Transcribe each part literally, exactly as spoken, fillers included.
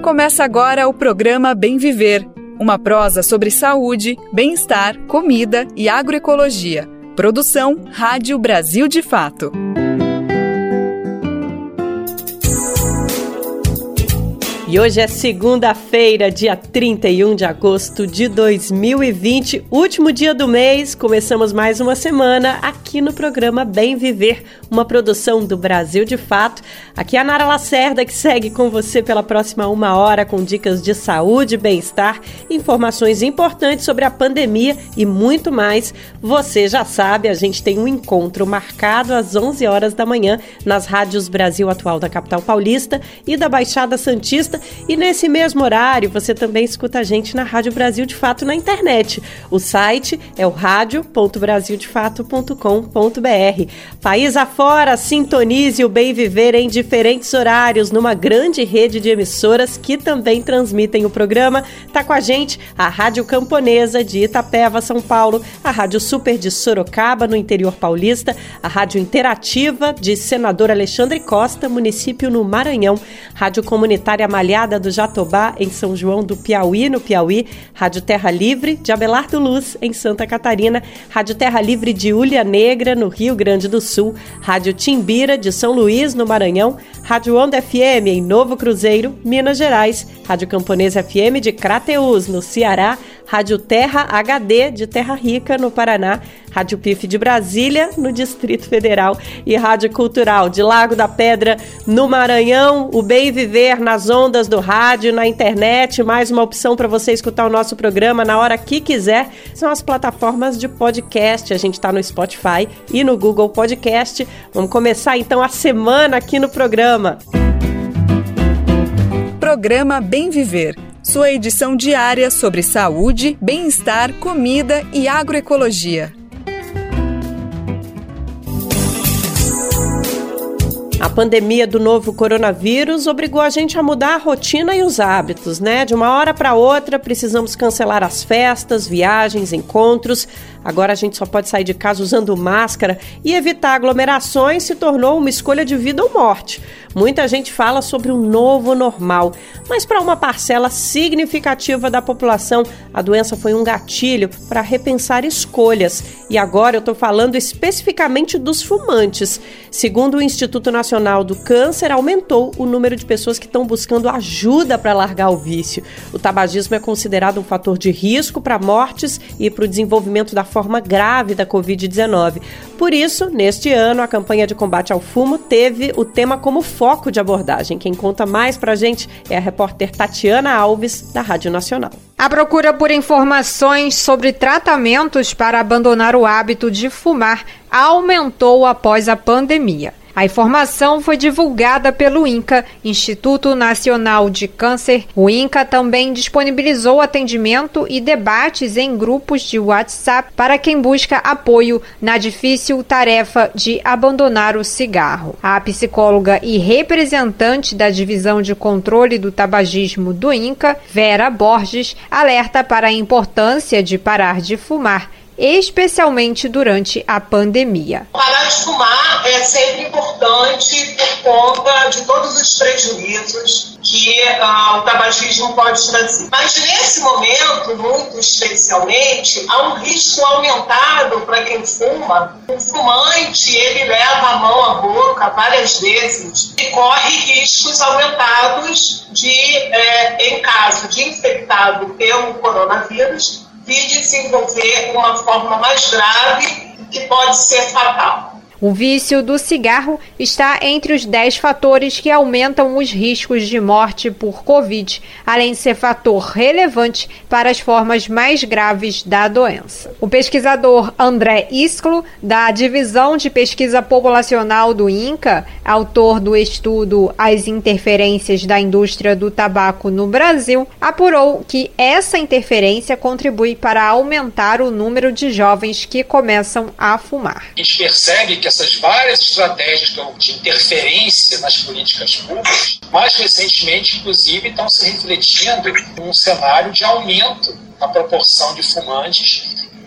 Começa agora o programa Bem Viver, uma prosa sobre saúde, bem-estar, comida e agroecologia. Produção Rádio Brasil de Fato. E hoje é segunda-feira, dia trinta e um de agosto de dois mil e vinte, último dia do mês. Começamos mais uma semana aqui no programa Bem Viver, uma produção do Brasil de Fato. Aqui é a Nara Lacerda, que segue com você pela próxima uma hora com dicas de saúde, bem-estar, informações importantes sobre a pandemia e muito mais. Você já sabe, a gente tem um encontro marcado às onze horas da manhã nas rádios Brasil Atual da capital paulista e da Baixada Santista. E nesse mesmo horário, você também escuta a gente na Rádio Brasil de Fato na internet. O site é o rádio ponto brasil de fato ponto com ponto b r. País afora, sintonize o Bem Viver em diferentes horários numa grande rede de emissoras que também transmitem o programa. Tá com a gente a Rádio Camponesa de Itapeva, São Paulo, a Rádio Super de Sorocaba, no interior paulista, a Rádio Interativa de Senador Alexandre Costa, município no Maranhão, Rádio Comunitária Malhada do Jatobá, em São João do Piauí, no Piauí, Rádio Terra Livre de Abelardo Luz, em Santa Catarina, Rádio Terra Livre de Ulha Negra, no Rio Grande do Sul, Rádio Timbira de São Luís, no Maranhão, Rádio Onda F M em Novo Cruzeiro, Minas Gerais, Rádio Camponesa F M de Crateús, no Ceará, Rádio Terra H D de Terra Rica, no Paraná, Rádio P I F de Brasília, no Distrito Federal e Rádio Cultural de Lago da Pedra, no Maranhão. O Bem Viver nas ondas do rádio, na internet, mais uma opção para você escutar o nosso programa na hora que quiser, são as plataformas de podcast. A gente está no Spotify e no Google Podcast. Vamos começar então a semana aqui no programa. Programa Bem Viver. Sua edição diária sobre saúde, bem-estar, comida e agroecologia. A pandemia do novo coronavírus obrigou a gente a mudar a rotina e os hábitos, né? De uma hora para outra, precisamos cancelar as festas, viagens, encontros. Agora a gente só pode sair de casa usando máscara e evitar aglomerações se tornou uma escolha de vida ou morte. Muita gente fala sobre um novo normal, mas para uma parcela significativa da população, a doença foi um gatilho para repensar escolhas. E agora eu estou falando especificamente dos fumantes. Segundo o Instituto Nacional do Câncer, aumentou o número de pessoas que estão buscando ajuda para largar o vício. O tabagismo é considerado um fator de risco para mortes e para o desenvolvimento da forma grave da covid dezenove. Por isso, neste ano, a campanha de combate ao fumo teve o tema como foco de abordagem. Quem conta mais pra gente é a repórter Tatiana Alves, da Rádio Nacional. A procura por informações sobre tratamentos para abandonar o hábito de fumar aumentou após a pandemia. A informação foi divulgada pelo INCA, Instituto Nacional de Câncer. O INCA também disponibilizou atendimento e debates em grupos de WhatsApp para quem busca apoio na difícil tarefa de abandonar o cigarro. A psicóloga e representante da Divisão de Controle do Tabagismo do INCA, Vera Borges, alerta para a importância de parar de fumar, especialmente durante a pandemia. Parar de fumar é sempre importante por conta de todos os prejuízos que uh, o tabagismo pode trazer. Mas nesse momento, muito especialmente, há um risco aumentado para quem fuma. O fumante, ele leva a mão à boca várias vezes e corre riscos aumentados de, eh, em caso de infectado pelo coronavírus, de desenvolver uma forma mais grave que pode ser fatal. O vício do cigarro está entre os dez fatores que aumentam os riscos de morte por Covid, além de ser fator relevante para as formas mais graves da doença. O pesquisador André Isclo, da Divisão de Pesquisa Populacional do INCA, autor do estudo As Interferências da Indústria do Tabaco no Brasil, apurou que essa interferência contribui para aumentar o número de jovens que começam a fumar. A gente percebe que essas várias estratégias de interferência nas políticas públicas, mais recentemente, inclusive, estão se refletindo num cenário de aumento na proporção de fumantes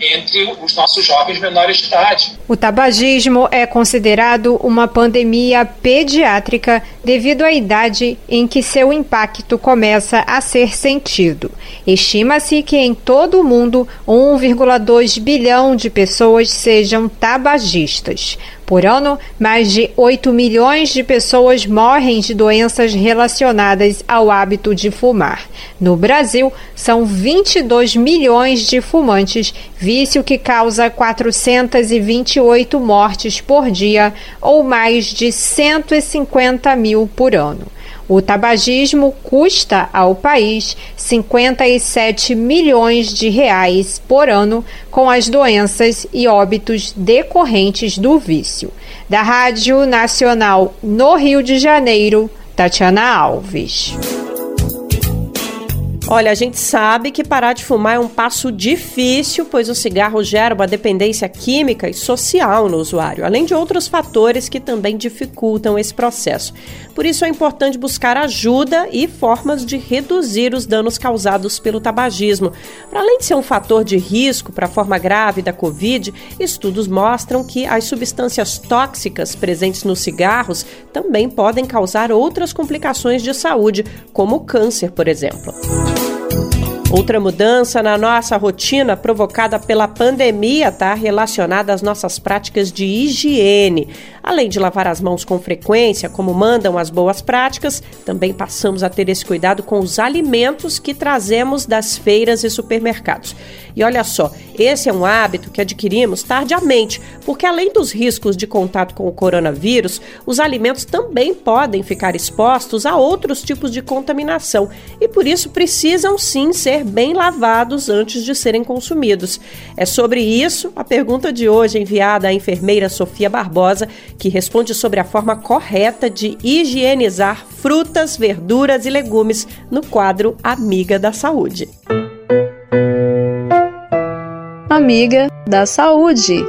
entre os nossos jovens menores de idade. O tabagismo é considerado uma pandemia pediátrica devido à idade em que seu impacto começa a ser sentido. Estima-se que em todo o mundo um vírgula dois bilhão de pessoas sejam tabagistas. Por ano, mais de oito milhões de pessoas morrem de doenças relacionadas ao hábito de fumar. No Brasil, são vinte e dois milhões de fumantes, vício que causa quatrocentas e vinte e oito mortes por dia, ou mais de cento e cinquenta mil por ano. O tabagismo custa ao país cinquenta e sete milhões de reais por ano, com as doenças e óbitos decorrentes do vício. Da Rádio Nacional no Rio de Janeiro, Tatiana Alves. Olha, a gente sabe que parar de fumar é um passo difícil, pois o cigarro gera uma dependência química e social no usuário, além de outros fatores que também dificultam esse processo. Por isso é importante buscar ajuda e formas de reduzir os danos causados pelo tabagismo. Para além de ser um fator de risco para a forma grave da Covid, estudos mostram que as substâncias tóxicas presentes nos cigarros também podem causar outras complicações de saúde, como o câncer, por exemplo. Outra mudança na nossa rotina provocada pela pandemia está relacionada às nossas práticas de higiene. Além de lavar as mãos com frequência, como mandam as boas práticas, também passamos a ter esse cuidado com os alimentos que trazemos das feiras e supermercados. E olha só, esse é um hábito que adquirimos tardiamente, porque além dos riscos de contato com o coronavírus, os alimentos também podem ficar expostos a outros tipos de contaminação e por isso precisam sim ser bem lavados antes de serem consumidos. É sobre isso a pergunta de hoje enviada à enfermeira Sofia Barbosa, que responde sobre a forma correta de higienizar frutas, verduras e legumes no quadro Amiga da Saúde. Amiga da Saúde.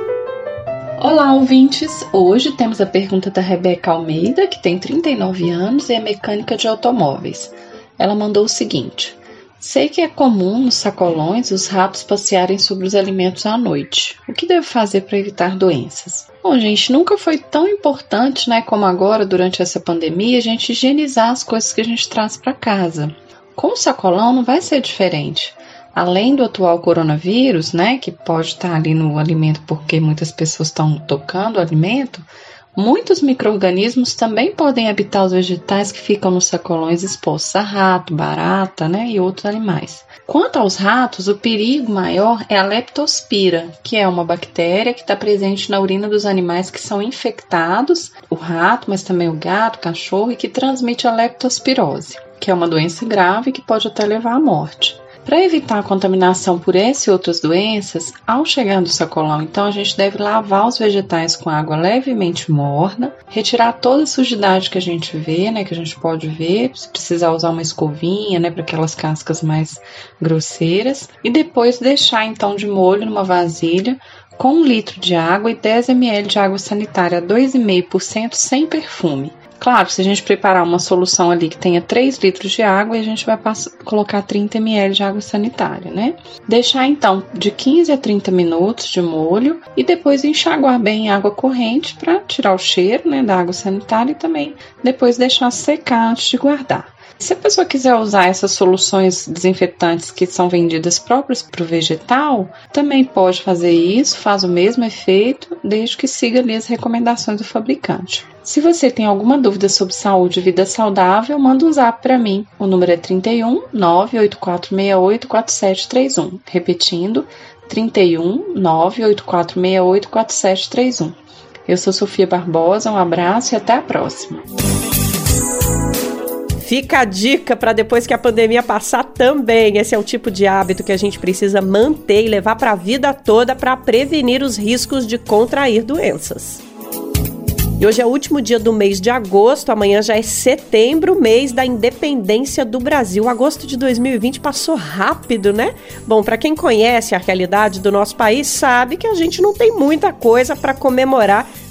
Olá, ouvintes! Hoje temos a pergunta da Rebeca Almeida, que tem trinta e nove anos e é mecânica de automóveis. Ela mandou o seguinte: sei que é comum nos sacolões os ratos passearem sobre os alimentos à noite. O que devo fazer para evitar doenças? Bom, gente, nunca foi tão importante, né, como agora, durante essa pandemia, a gente higienizar as coisas que a gente traz para casa. Com o sacolão não vai ser diferente. Além do atual coronavírus, né, que pode estar ali no alimento porque muitas pessoas estão tocando o alimento, muitos micro-organismos também podem habitar os vegetais que ficam nos sacolões expostos a rato, barata, né, e outros animais. Quanto aos ratos, o perigo maior é a leptospira, que é uma bactéria que está presente na urina dos animais que são infectados, o rato, mas também o gato, o cachorro, e que transmite a leptospirose, que é uma doença grave que pode até levar à morte. Para evitar a contaminação por essa e outras doenças, ao chegar no sacolão, então, a gente deve lavar os vegetais com água levemente morna, retirar toda a sujidade que a gente vê, né, que a gente pode ver, se precisar usar uma escovinha, né, para aquelas cascas mais grosseiras, e depois deixar, então, de molho numa vasilha com um litro de água e dez mililitros de água sanitária a dois vírgula cinco por cento sem perfume. Claro, se a gente preparar uma solução ali que tenha três litros de água, a gente vai passar, colocar trinta mililitros de água sanitária, né? Deixar então de quinze a trinta minutos de molho e depois enxaguar bem em água corrente para tirar o cheiro, né, da água sanitária e também depois deixar secar antes de guardar. Se a pessoa quiser usar essas soluções desinfetantes que são vendidas próprias para o vegetal, também pode fazer isso, faz o mesmo efeito, desde que siga ali as recomendações do fabricante. Se você tem alguma dúvida sobre saúde e vida saudável, manda um zap para mim. O número é trinta e um, nove oito quatro seis oito quatro sete três um. Repetindo, trinta e um, nove oito quatro seis oito quatro sete três um. Eu sou Sofia Barbosa, um abraço e até a próxima. Fica a dica para depois que a pandemia passar também. Esse é um tipo de hábito que a gente precisa manter e levar para a vida toda para prevenir os riscos de contrair doenças. E hoje é o último dia do mês de agosto, amanhã já é setembro, mês da independência do Brasil. Agosto de dois mil e vinte passou rápido, né? Bom, para quem conhece a realidade do nosso país, sabe que a gente não tem muita coisa para comemorar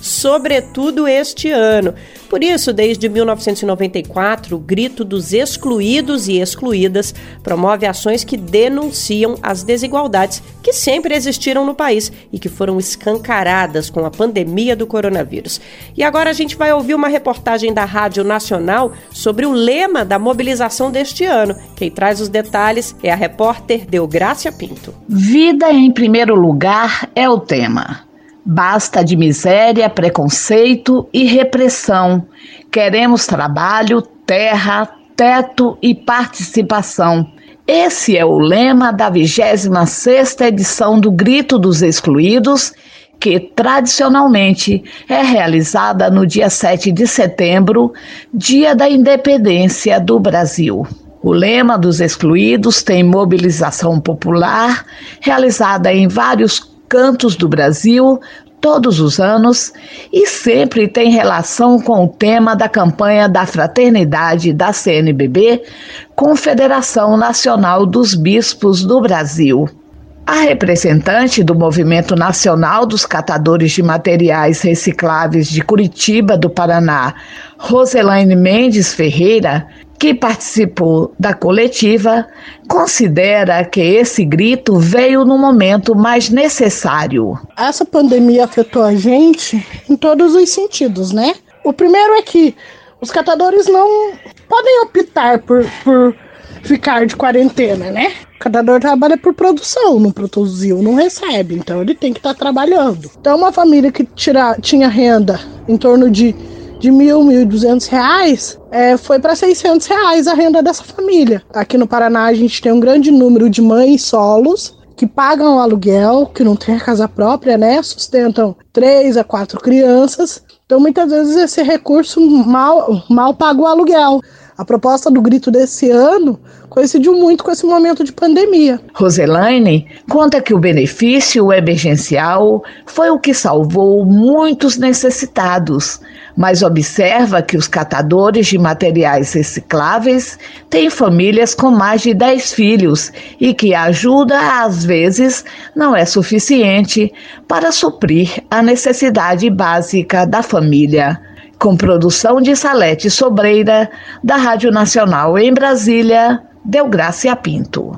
sobretudo este ano. Por isso, desde mil novecentos e noventa e quatro, o Grito dos Excluídos e Excluídas promove ações que denunciam as desigualdades que sempre existiram no país e que foram escancaradas com a pandemia do coronavírus. E agora a gente vai ouvir uma reportagem da Rádio Nacional sobre o lema da mobilização deste ano. Quem traz os detalhes é a repórter Deográcia Pinto. Vida em primeiro lugar é o tema. Basta de miséria, preconceito e repressão. Queremos trabalho, terra, teto e participação. Esse é o lema da vigésima sexta edição do Grito dos Excluídos, que tradicionalmente é realizada no dia sete de setembro, dia da independência do Brasil. O lema dos excluídos tem mobilização popular, realizada em vários cantos do Brasil, todos os anos, e sempre tem relação com o tema da campanha da Fraternidade da C N B B, Confederação Nacional dos Bispos do Brasil. A representante do Movimento Nacional dos Catadores de Materiais Recicláveis de Curitiba, do Paraná, Roselaine Mendes Ferreira, que participou da coletiva, considera que esse grito veio no momento mais necessário. Essa pandemia afetou a gente em todos os sentidos, né? O primeiro é que os catadores não podem optar por, por ficar de quarentena, né? O catador trabalha por produção, não produziu, não recebe, então ele tem que estar trabalhando. Então uma família que tira, tinha renda em torno de de mil, mil e duzentos reais, é, foi para seiscentos reais a renda dessa família. Aqui no Paraná a gente tem um grande número de mães solos que pagam aluguel, que não tem a casa própria, né? Sustentam três a quatro crianças. Então muitas vezes esse recurso mal, mal paga o aluguel. A proposta do Grito desse ano coincidiu muito com esse momento de pandemia. Roselaine conta que o benefício emergencial foi o que salvou muitos necessitados, mas observa que os catadores de materiais recicláveis têm famílias com mais de dez filhos e que a ajuda, às vezes, não é suficiente para suprir a necessidade básica da família. Com produção de Salete Sobreira, da Rádio Nacional em Brasília, Deográcia Pinto.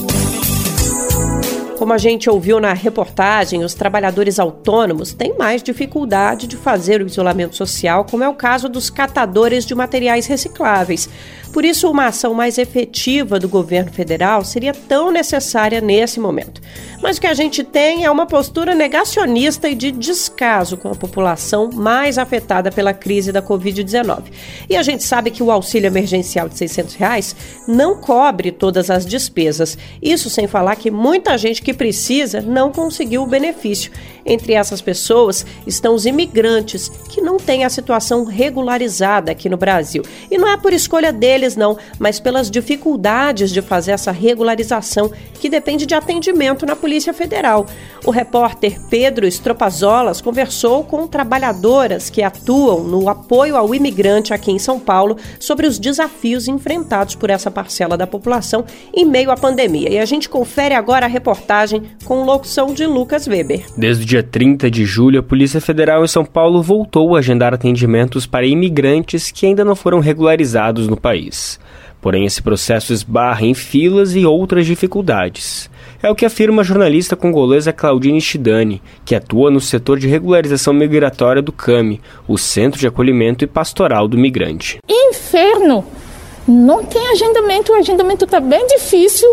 Como a gente ouviu na reportagem, os trabalhadores autônomos têm mais dificuldade de fazer o isolamento social, como é o caso dos catadores de materiais recicláveis. Por isso, uma ação mais efetiva do governo federal seria tão necessária nesse momento. Mas o que a gente tem é uma postura negacionista e de descaso com a população mais afetada pela crise da covid dezenove. E a gente sabe que o auxílio emergencial de seiscentos reais não cobre todas as despesas. Isso sem falar que muita gente que precisa não conseguiu o benefício. Entre essas pessoas estão os imigrantes, que não têm a situação regularizada aqui no Brasil. E não é por escolha deles, não, mas pelas dificuldades de fazer essa regularização, que depende de atendimento na Polícia Federal. O repórter Pedro Estropazolas conversou com trabalhadoras que atuam no apoio ao imigrante aqui em São Paulo sobre os desafios enfrentados por essa parcela da população em meio à pandemia. E a gente confere agora a reportagem com locução de Lucas Weber. Desde o dia trinta de julho, a Polícia Federal em São Paulo voltou a agendar atendimentos para imigrantes que ainda não foram regularizados no país. Porém, esse processo esbarra em filas e outras dificuldades. É o que afirma a jornalista congolesa Claudine Chidani, que atua no setor de regularização migratória do CAMI, o Centro de Acolhimento e Pastoral do Migrante. Inferno! Não tem agendamento, o agendamento está bem difícil.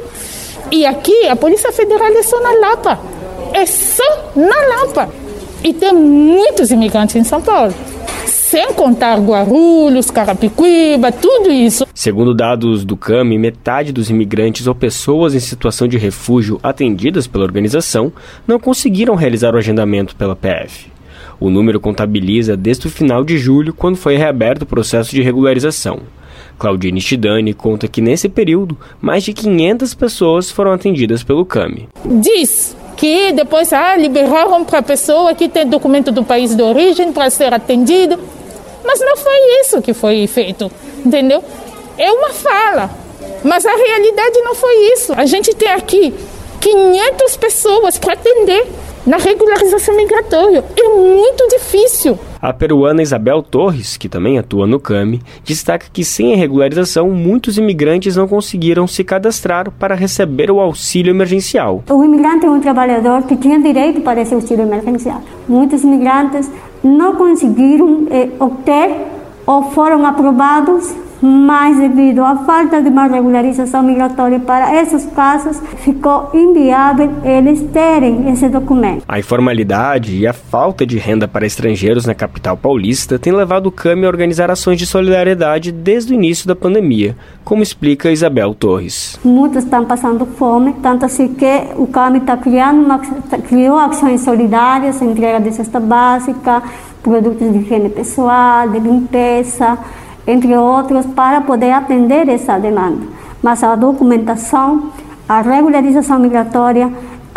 E aqui a Polícia Federal é só na Lapa. É só na Lapa. E tem muitos imigrantes em São Paulo. Sem contar Guarulhos, Carapicuíba, tudo isso. Segundo dados do CAMI, metade dos imigrantes ou pessoas em situação de refúgio atendidas pela organização não conseguiram realizar o agendamento pela P F. O número contabiliza desde o final de julho, quando foi reaberto o processo de regularização. Claudine Chidani conta que nesse período, mais de quinhentas pessoas foram atendidas pelo CAMI. Diz que depois ah, liberaram para a pessoa que tem documento do país de origem para ser atendida. Mas não foi isso que foi feito, entendeu? É uma fala, mas a realidade não foi isso. A gente tem aqui quinhentas pessoas para atender na regularização migratória. É muito difícil. A peruana Isabel Torres, que também atua no C A M, destaca que sem a regularização, muitos imigrantes não conseguiram se cadastrar para receber o auxílio emergencial. O imigrante é um trabalhador que tinha direito para esse auxílio emergencial. Muitos imigrantes não conseguiram eh, obter ou foram aprovados, mas devido à falta de uma regularização migratória para esses casos, ficou inviável eles terem esse documento. A informalidade e a falta de renda para estrangeiros na capital paulista tem levado o C A M a organizar ações de solidariedade desde o início da pandemia, como explica Isabel Torres. Muitos estão passando fome, tanto assim que o C A M está criando uma, criou ações solidárias, entrega de cesta básica, produtos de higiene pessoal, de limpeza, entre outros, para poder atender essa demanda. Mas a documentação, a regularização migratória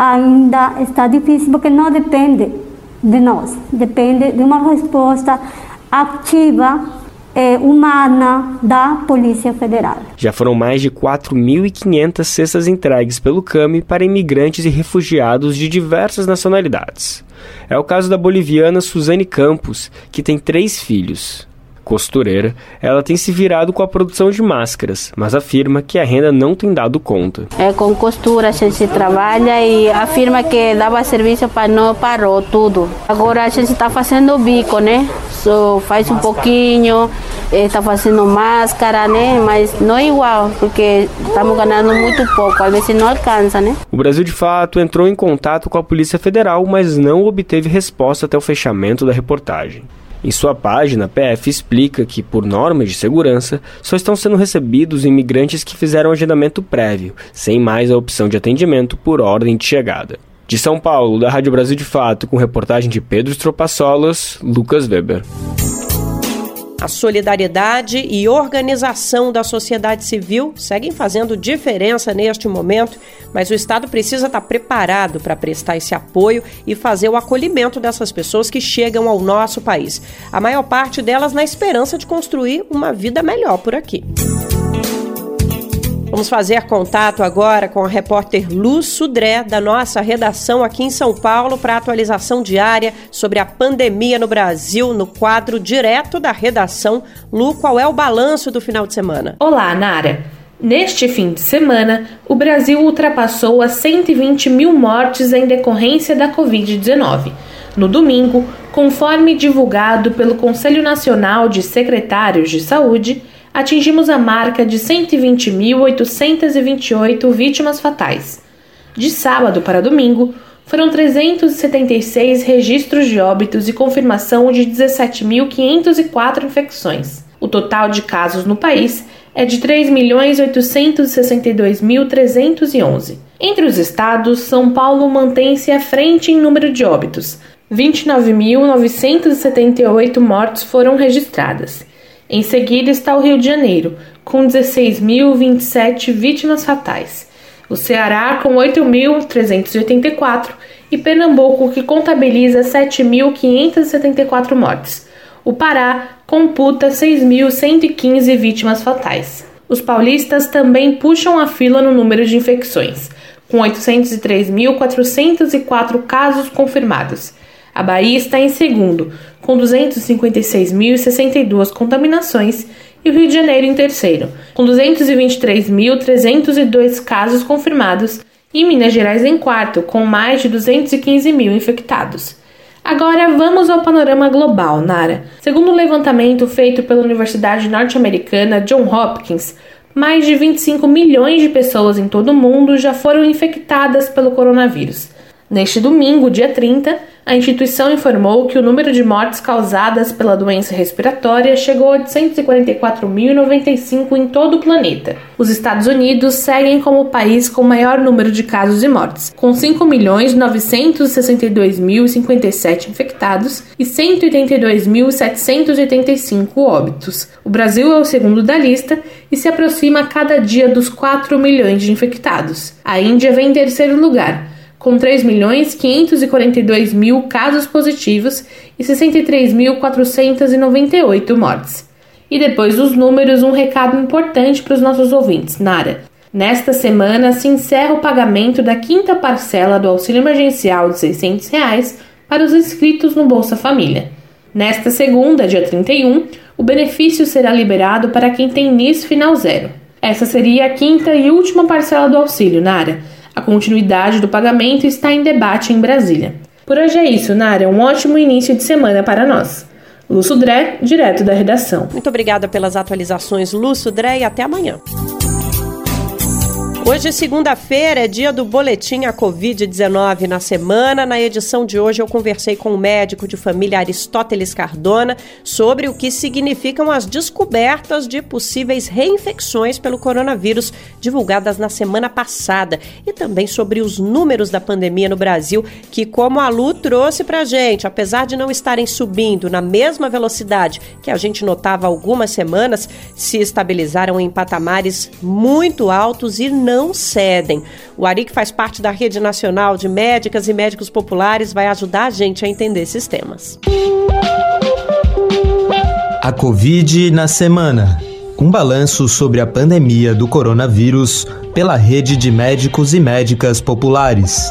ainda está difícil porque não depende de nós, depende de uma resposta ativa, eh, humana da Polícia Federal. Já foram mais de quatro mil e quinhentas cestas entregues pelo C A M para imigrantes e refugiados de diversas nacionalidades. É o caso da boliviana Suzane Campos, que tem três filhos. Costureira, ela tem se virado com a produção de máscaras, mas afirma que a renda não tem dado conta. É, com costura a gente trabalha e afirma que dava serviço para não parou tudo. Agora a gente está fazendo bico, né? Só faz um pouquinho, está fazendo máscara, né? Mas não é igual, porque estamos ganhando muito pouco, às vezes não alcança, né? O Brasil, de fato, entrou em contato com a Polícia Federal, mas não obteve resposta até o fechamento da reportagem. Em sua página, a P F explica que, por normas de segurança, só estão sendo recebidos imigrantes que fizeram agendamento prévio, sem mais a opção de atendimento por ordem de chegada. De São Paulo, da Rádio Brasil de Fato, com reportagem de Pedro Stropassolas, Lucas Weber. A solidariedade e organização da sociedade civil seguem fazendo diferença neste momento, mas o Estado precisa estar preparado para prestar esse apoio e fazer o acolhimento dessas pessoas que chegam ao nosso país. A maior parte delas na esperança de construir uma vida melhor por aqui. Vamos fazer contato agora com a repórter Lu Sudré, da nossa redação aqui em São Paulo, para atualização diária sobre a pandemia no Brasil, no quadro direto da redação. Lu, qual é o balanço do final de semana? Olá, Nara. Neste fim de semana, o Brasil ultrapassou as cento e vinte mil mortes em decorrência da covid dezenove. No domingo, conforme divulgado pelo Conselho Nacional de Secretários de Saúde, atingimos a marca de cento e vinte mil oitocentas e vinte e oito vítimas fatais. De sábado para domingo, foram trezentos e setenta e seis registros de óbitos e confirmação de dezessete mil quinhentas e quatro infecções. O total de casos no país é de três milhões oitocentos e sessenta e dois mil trezentos e onze. Entre os estados, São Paulo mantém-se à frente em número de óbitos. vinte e nove mil novecentas e setenta e oito mortes foram registradas. Em seguida está o Rio de Janeiro, com dezesseis mil e vinte e sete vítimas fatais. O Ceará, com oito mil trezentos e oitenta e quatro, e Pernambuco, que contabiliza sete mil quinhentas e setenta e quatro mortes. O Pará computa seis mil cento e quinze vítimas fatais. Os paulistas também puxam a fila no número de infecções, com oitocentos e três mil quatrocentos e quatro casos confirmados. A Bahia está em segundo, com duzentos e cinquenta e seis mil e sessenta e duas contaminações, e o Rio de Janeiro em terceiro, com duzentos e vinte e três mil trezentos e dois casos confirmados, e Minas Gerais em quarto, com mais de duzentos e quinze mil infectados. Agora vamos ao panorama global, Nara. Segundo o levantamento feito pela Universidade Norte-Americana Johns Hopkins, mais de vinte e cinco milhões de pessoas em todo o mundo já foram infectadas pelo coronavírus. Neste domingo, dia trinta, a instituição informou que o número de mortes causadas pela doença respiratória chegou a oitocentos e quarenta e quatro mil e noventa e cinco em todo o planeta. Os Estados Unidos seguem como o país com o maior número de casos e mortes, com cinco milhões novecentos e sessenta e dois mil e cinquenta e sete infectados e cento e oitenta e dois mil setecentos e oitenta e cinco óbitos. O Brasil é o segundo da lista e se aproxima a cada dia dos quatro milhões de infectados. A Índia vem em terceiro lugar, com três milhões quinhentos e quarenta e dois mil casos positivos e sessenta e três mil quatrocentos e noventa e oito mortes. E depois dos números, um recado importante para os nossos ouvintes, Nara. Nesta semana, se encerra o pagamento da quinta parcela do auxílio emergencial de seiscentos reais para os inscritos no Bolsa Família. Nesta segunda, dia trinta e um, o benefício será liberado para quem tem N I S final zero. Essa seria a quinta e última parcela do auxílio, Nara. A continuidade do pagamento está em debate em Brasília. Por hoje é isso, Nara. Um ótimo início de semana para nós. Lúcio Dré, direto da redação. Muito obrigada pelas atualizações, Lúcio Dré, e até amanhã. Hoje, segunda-feira, é dia do boletim à covid dezenove na semana. Na edição de hoje, eu conversei com o médico de família Aristóteles Cardona sobre o que significam as descobertas de possíveis reinfecções pelo coronavírus divulgadas na semana passada e também sobre os números da pandemia no Brasil, que, como a Lu trouxe pra gente, apesar de não estarem subindo na mesma velocidade que a gente notava há algumas semanas, se estabilizaram em patamares muito altos e não não cedem. O Ari, que faz parte da Rede Nacional de Médicas e Médicos Populares, vai ajudar a gente a entender esses temas. A Covid na semana. Um balanço sobre a pandemia do coronavírus pela Rede de Médicos e Médicas Populares.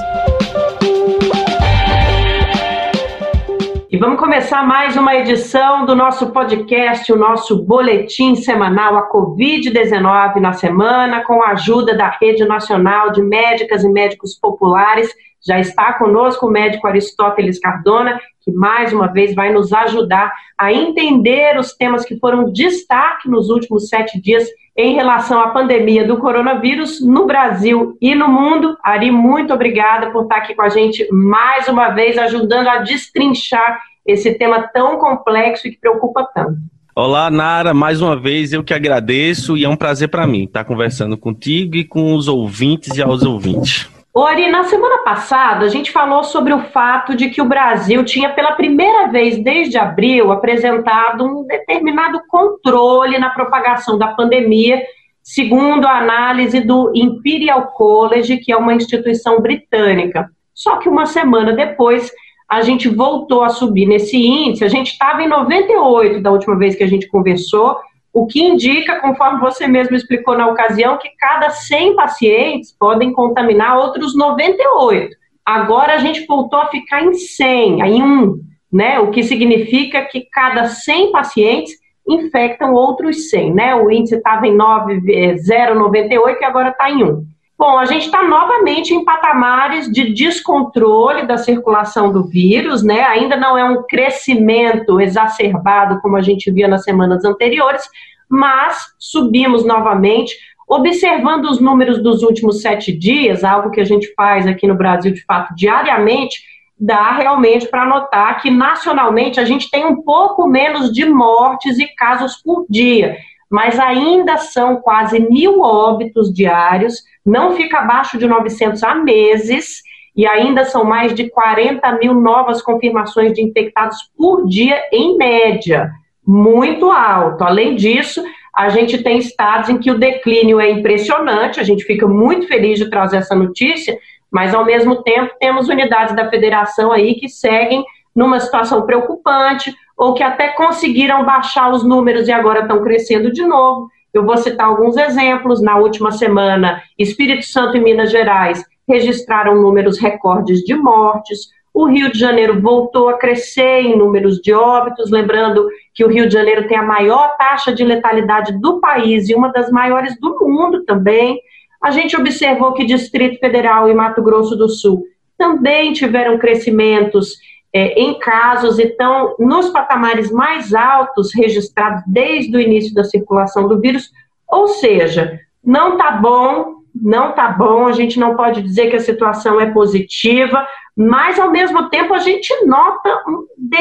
E vamos começar mais uma edição do nosso podcast, o nosso boletim semanal, a covid dezenove na semana, com a ajuda da Rede Nacional de Médicas e Médicos Populares. Já está conosco o médico Aristóteles Cardona, que mais uma vez vai nos ajudar a entender os temas que foram destaque nos últimos sete dias em relação à pandemia do coronavírus no Brasil e no mundo. Ari, muito obrigada por estar aqui com a gente mais uma vez, ajudando a destrinchar esse tema tão complexo e que preocupa tanto. Olá, Nara, mais uma vez eu que agradeço e é um prazer para mim estar conversando contigo e com os ouvintes e aos ouvintes. Ori, na semana passada a gente falou sobre o fato de que o Brasil tinha pela primeira vez desde abril apresentado um determinado controle na propagação da pandemia, segundo a análise do Imperial College, que é uma instituição britânica. Só que uma semana depois a gente voltou a subir nesse índice, a gente estava em noventa e oito da última vez que a gente conversou, o que indica, conforme você mesmo explicou na ocasião, que cada cem pacientes podem contaminar outros noventa e oito. Agora a gente voltou a ficar em cem, em um, né? O que significa que cada cem pacientes infectam outros cem, né? O índice estava em nove vírgula zero noventa e oito e agora está em um. Bom, a gente está novamente em patamares de descontrole da circulação do vírus, né? Ainda não é um crescimento exacerbado como a gente via nas semanas anteriores, mas subimos novamente, observando os números dos últimos sete dias, algo que a gente faz aqui no Brasil, de fato, diariamente, dá realmente para notar que nacionalmente a gente tem um pouco menos de mortes e casos por dia, mas ainda são quase mil óbitos diários, não fica abaixo de novecentos há meses, e ainda são mais de quarenta mil novas confirmações de infectados por dia, em média, muito alto. Além disso, a gente tem estados em que o declínio é impressionante, a gente fica muito feliz de trazer essa notícia, mas ao mesmo tempo temos unidades da federação aí que seguem numa situação preocupante, ou que até conseguiram baixar os números e agora estão crescendo de novo. Eu vou citar alguns exemplos. Na última semana, Espírito Santo e Minas Gerais registraram números recordes de mortes. O Rio de Janeiro voltou a crescer em números de óbitos, lembrando que o Rio de Janeiro tem a maior taxa de letalidade do país e uma das maiores do mundo também. A gente observou que Distrito Federal e Mato Grosso do Sul também tiveram crescimentos É, em casos, então, nos patamares mais altos registrados desde o início da circulação do vírus, ou seja, não está bom, não está bom, a gente não pode dizer que a situação é positiva, mas, ao mesmo tempo, a gente nota um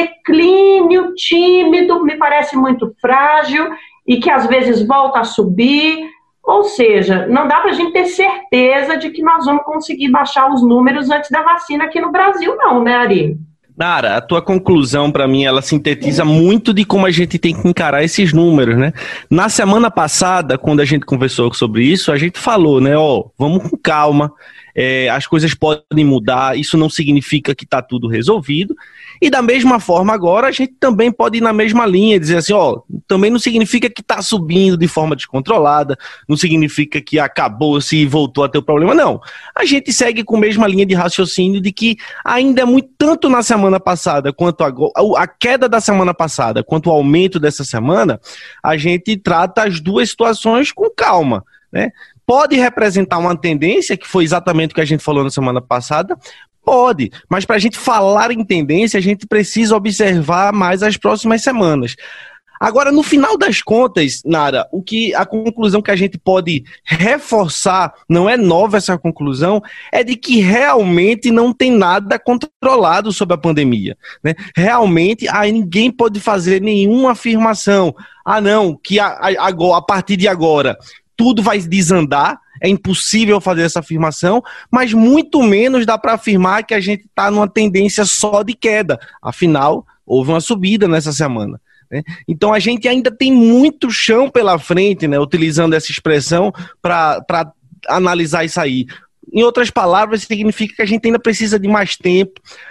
declínio tímido, me parece muito frágil, e que às vezes volta a subir, ou seja, não dá para a gente ter certeza de que nós vamos conseguir baixar os números antes da vacina aqui no Brasil, não, né, Ari? Nara, a tua conclusão, para mim, ela sintetiza muito de como a gente tem que encarar esses números, né? Na semana passada, quando a gente conversou sobre isso, a gente falou, né, ó, vamos com calma, é, as coisas podem mudar, isso não significa que está tudo resolvido, e da mesma forma agora a gente também pode ir na mesma linha, dizer assim, ó, também não significa que está subindo de forma descontrolada, não significa que acabou-se e voltou a ter o problema, não. A gente segue com a mesma linha de raciocínio de que ainda é muito, tanto na semana passada quanto agora, a queda da semana passada quanto o aumento dessa semana, a gente trata as duas situações com calma, né? Pode representar uma tendência, que foi exatamente o que a gente falou na semana passada, pode, mas para a gente falar em tendência, a gente precisa observar mais as próximas semanas. Agora, no final das contas, Nara, o que, a conclusão que a gente pode reforçar, não é nova essa conclusão, é de que realmente não tem nada controlado sobre a pandemia, né? Realmente, aí ninguém pode fazer nenhuma afirmação. Ah, não, que a, a, a partir de agora tudo vai desandar. É impossível fazer essa afirmação, mas muito menos dá para afirmar que a gente está numa tendência só de queda. Afinal, houve uma subida nessa semana, né? Então a gente ainda tem muito chão pela frente, né, utilizando essa expressão para analisar isso aí. Em outras palavras, significa que a gente ainda precisa de mais tempo.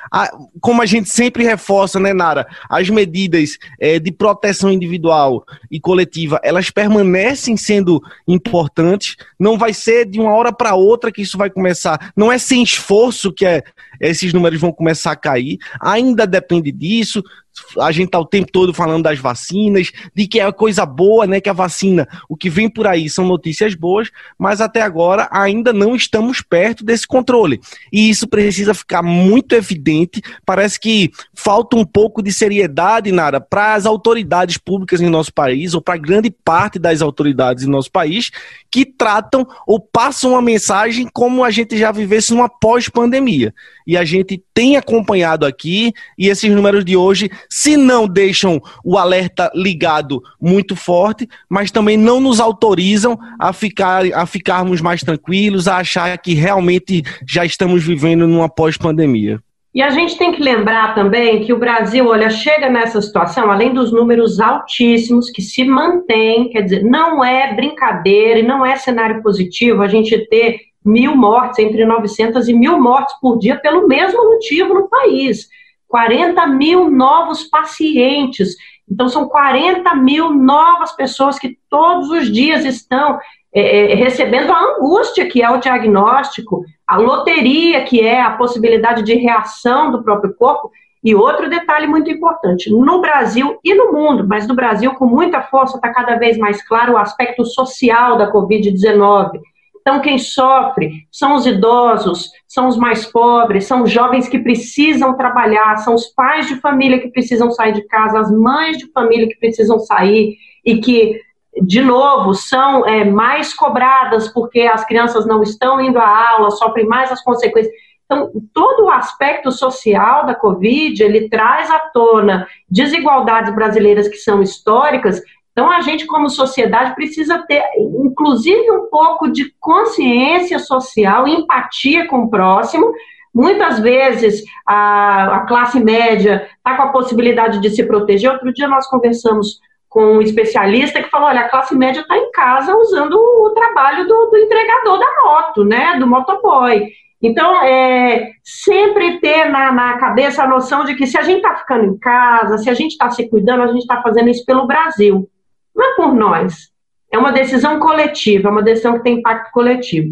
Como a gente sempre reforça, né, Nara? As medidas é, de proteção individual e coletiva, elas permanecem sendo importantes. Não vai ser de uma hora para outra que isso vai começar. Não é sem esforço que é, esses números vão começar a cair. Ainda depende disso. A gente está o tempo todo falando das vacinas, de que é coisa boa, né? Que a vacina, o que vem por aí são notícias boas, mas até agora ainda não estamos perto desse controle. E isso precisa ficar muito evidente. Parece que falta um pouco de seriedade, Nara, para as autoridades públicas em nosso país, ou para grande parte das autoridades em nosso país, que tratam ou passam uma mensagem como a gente já vivesse numa pós-pandemia. E a gente tem acompanhado aqui, e esses números de hoje, se não deixam o alerta ligado muito forte, mas também não nos autorizam a, ficar, a ficarmos mais tranquilos, a achar que realmente já estamos vivendo numa pós-pandemia. E a gente tem que lembrar também que o Brasil, olha, chega nessa situação, além dos números altíssimos que se mantêm, quer dizer, não é brincadeira e não é cenário positivo a gente ter mil mortes, entre novecentas e mil mortes por dia pelo mesmo motivo no país. quarenta mil novos pacientes. Então, são quarenta mil novas pessoas que todos os dias estão é, recebendo a angústia que é o diagnóstico, a loteria que é a possibilidade de reação do próprio corpo. E outro detalhe muito importante, no Brasil e no mundo, mas no Brasil com muita força está cada vez mais claro o aspecto social da covid dezenove. Então, quem sofre são os idosos, são os mais pobres, são os jovens que precisam trabalhar, são os pais de família que precisam sair de casa, as mães de família que precisam sair e que, de novo, são é, mais cobradas porque as crianças não estão indo à aula, sofrem mais as consequências. Então, todo o aspecto social da Covid, ele traz à tona desigualdades brasileiras que são históricas. Então, a gente, como sociedade, precisa ter, inclusive, um pouco de consciência social, empatia com o próximo. Muitas vezes, a, a classe média está com a possibilidade de se proteger. Outro dia, nós conversamos com um especialista que falou, olha, a classe média está em casa usando o trabalho do, do entregador da moto, né, do motoboy. Então, é, sempre ter na, na cabeça a noção de que se a gente está ficando em casa, se a gente está se cuidando, a gente está fazendo isso pelo Brasil. Não é por nós, é uma decisão coletiva, é uma decisão que tem impacto coletivo.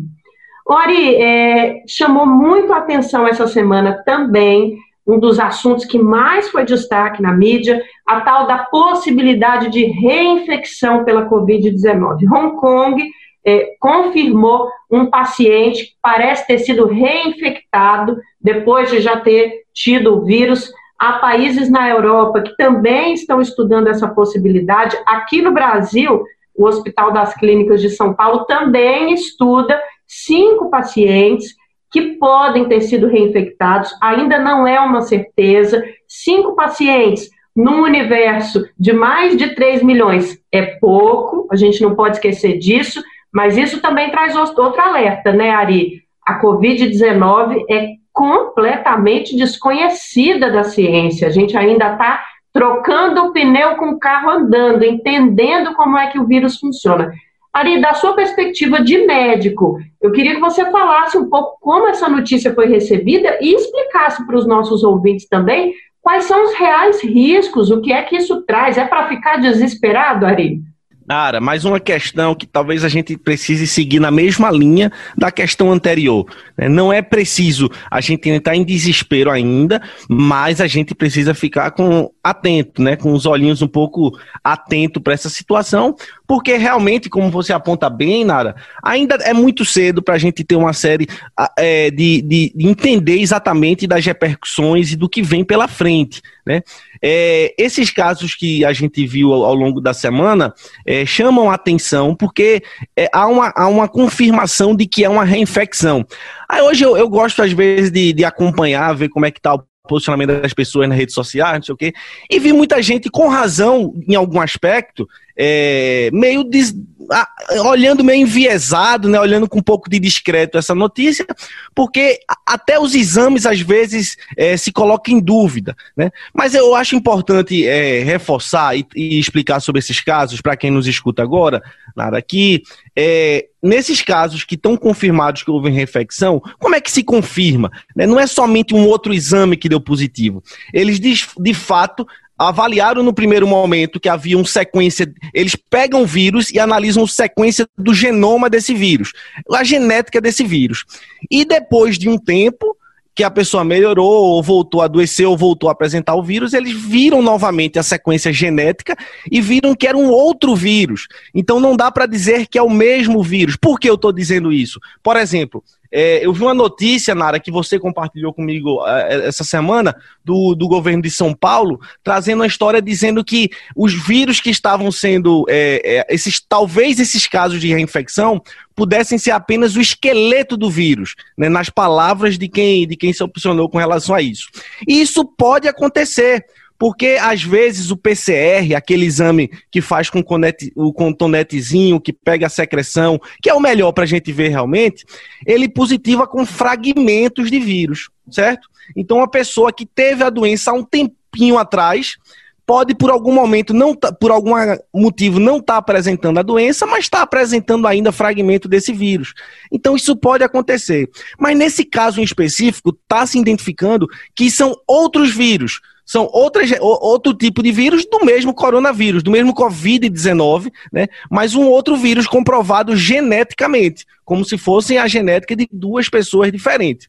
Ori, é, chamou muito a atenção essa semana também, um dos assuntos que mais foi destaque na mídia, a tal da possibilidade de reinfecção pela covid dezenove. Hong Kong é, confirmou um paciente que parece ter sido reinfectado depois de já ter tido o vírus. Há países na Europa que também estão estudando essa possibilidade. Aqui no Brasil, o Hospital das Clínicas de São Paulo também estuda cinco pacientes que podem ter sido reinfectados. Ainda não é uma certeza. Cinco pacientes num universo de mais de três milhões é pouco, a gente não pode esquecer disso, mas isso também traz outro alerta, né, Ari? A covid dezenove é completamente desconhecida da ciência. A gente ainda está trocando o pneu com o carro andando, entendendo como é que o vírus funciona. Ari, da sua perspectiva de médico, eu queria que você falasse um pouco como essa notícia foi recebida e explicasse para os nossos ouvintes também quais são os reais riscos, o que é que isso traz. É para ficar desesperado, Ari? Nara, mais uma questão que talvez a gente precise seguir na mesma linha da questão anterior. Não é preciso a gente entrar em desespero ainda, mas a gente precisa ficar com, atento, né, com os olhinhos um pouco atento para essa situação, porque realmente, como você aponta bem, Nara, ainda é muito cedo para a gente ter uma série é, de, de, de entender exatamente das repercussões e do que vem pela frente, né? É, esses casos que a gente viu ao, ao longo da semana é, chamam a atenção porque é, há, uma, há uma confirmação de que é uma reinfecção. Aí hoje eu, eu gosto às vezes de, de acompanhar, ver como é que está o posicionamento das pessoas nas redes sociais, não sei o quê, e vi muita gente com razão em algum aspecto, é, meio des... ah, olhando meio enviesado, né, olhando com um pouco de descrédito essa notícia, porque até os exames às vezes é, se colocam em dúvida, né? Mas eu acho importante é, reforçar e, e explicar sobre esses casos para quem nos escuta agora, Nara, que é, nesses casos que estão confirmados que houve reinfecção, como é que se confirma? Né? Não é somente um outro exame que deu positivo. Eles, de, de fato, avaliaram no primeiro momento que havia uma sequência, eles pegam o vírus e analisam a sequência do genoma desse vírus, a genética desse vírus. E depois de um tempo que a pessoa melhorou, ou voltou a adoecer, ou voltou a apresentar o vírus, eles viram novamente a sequência genética e viram que era um outro vírus. Então não dá para dizer que é o mesmo vírus. Por que eu estou dizendo isso? Por exemplo, é, eu vi uma notícia, Nara, que você compartilhou comigo é, essa semana, do, do governo de São Paulo, trazendo uma história dizendo que os vírus que estavam sendo, é, é, esses, talvez esses casos de reinfecção, pudessem ser apenas o esqueleto do vírus, né, nas palavras de quem, de quem se opcionou com relação a isso. E isso pode acontecer, porque às vezes o P C R, aquele exame que faz com o cotonetezinho, que pega a secreção, que é o melhor para a gente ver realmente, ele positiva com fragmentos de vírus, certo? Então uma pessoa que teve a doença há um tempinho atrás pode, por algum momento, não tá, por algum motivo, não estar tá apresentando a doença, mas está apresentando ainda fragmento desse vírus. Então, isso pode acontecer. Mas, nesse caso em específico, está se identificando que são outros vírus. São outras, outro tipo de vírus do mesmo coronavírus, do mesmo covid dezenove, né? Mas um outro vírus comprovado geneticamente, como se fossem a genética de duas pessoas diferentes.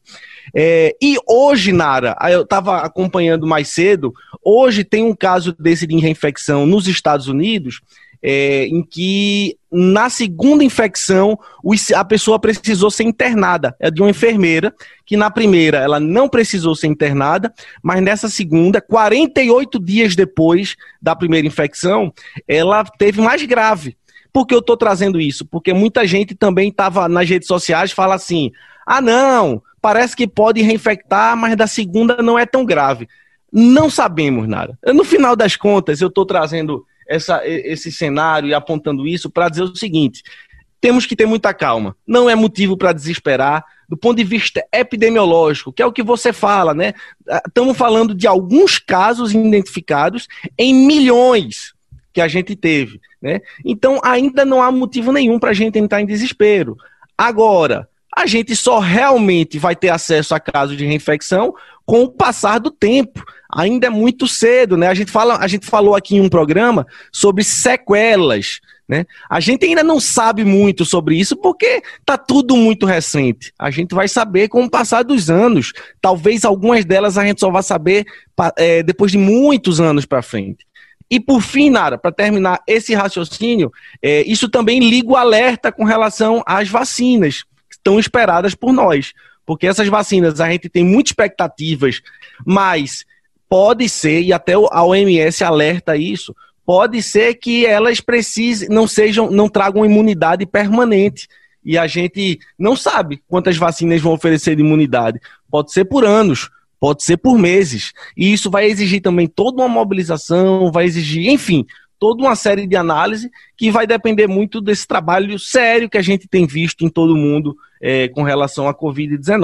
É, e hoje, Nara, eu estava acompanhando mais cedo, hoje tem um caso desse de reinfecção nos Estados Unidos, é, em que na segunda infecção a pessoa precisou ser internada. É de uma enfermeira, que na primeira ela não precisou ser internada, mas nessa segunda, quarenta e oito dias depois da primeira infecção, ela teve mais grave. Por que eu estou trazendo isso? Porque muita gente também estava nas redes sociais e fala assim, ah não, parece que pode reinfectar, mas da segunda não é tão grave. Não sabemos, Nara. No final das contas, eu estou trazendo essa, esse cenário e apontando isso para dizer o seguinte, temos que ter muita calma. Não é motivo para desesperar. Do ponto de vista epidemiológico, que é o que você fala, né? Estamos falando de alguns casos identificados em milhões que a gente teve, né? Então, ainda não há motivo nenhum para a gente entrar em desespero. Agora, a gente só realmente vai ter acesso a casos de reinfecção com o passar do tempo. Ainda é muito cedo, né? A gente, fala, a gente falou aqui em um programa sobre sequelas, né? A gente ainda não sabe muito sobre isso porque está tudo muito recente. A gente vai saber com o passar dos anos. Talvez algumas delas a gente só vai saber é, depois de muitos anos para frente. E por fim, Nara, para terminar esse raciocínio, é, isso também liga o alerta com relação às vacinas que estão esperadas por nós. Porque essas vacinas a gente tem muitas expectativas, mas pode ser, e até a O M S alerta isso, pode ser que elas precisem, não sejam, não tragam imunidade permanente. E a gente não sabe quantas vacinas vão oferecer de imunidade. Pode ser por anos, pode ser por meses. E isso vai exigir também toda uma mobilização, vai exigir, enfim, toda uma série de análise que vai depender muito desse trabalho sério que a gente tem visto em todo o mundo é, com relação à covid dezenove.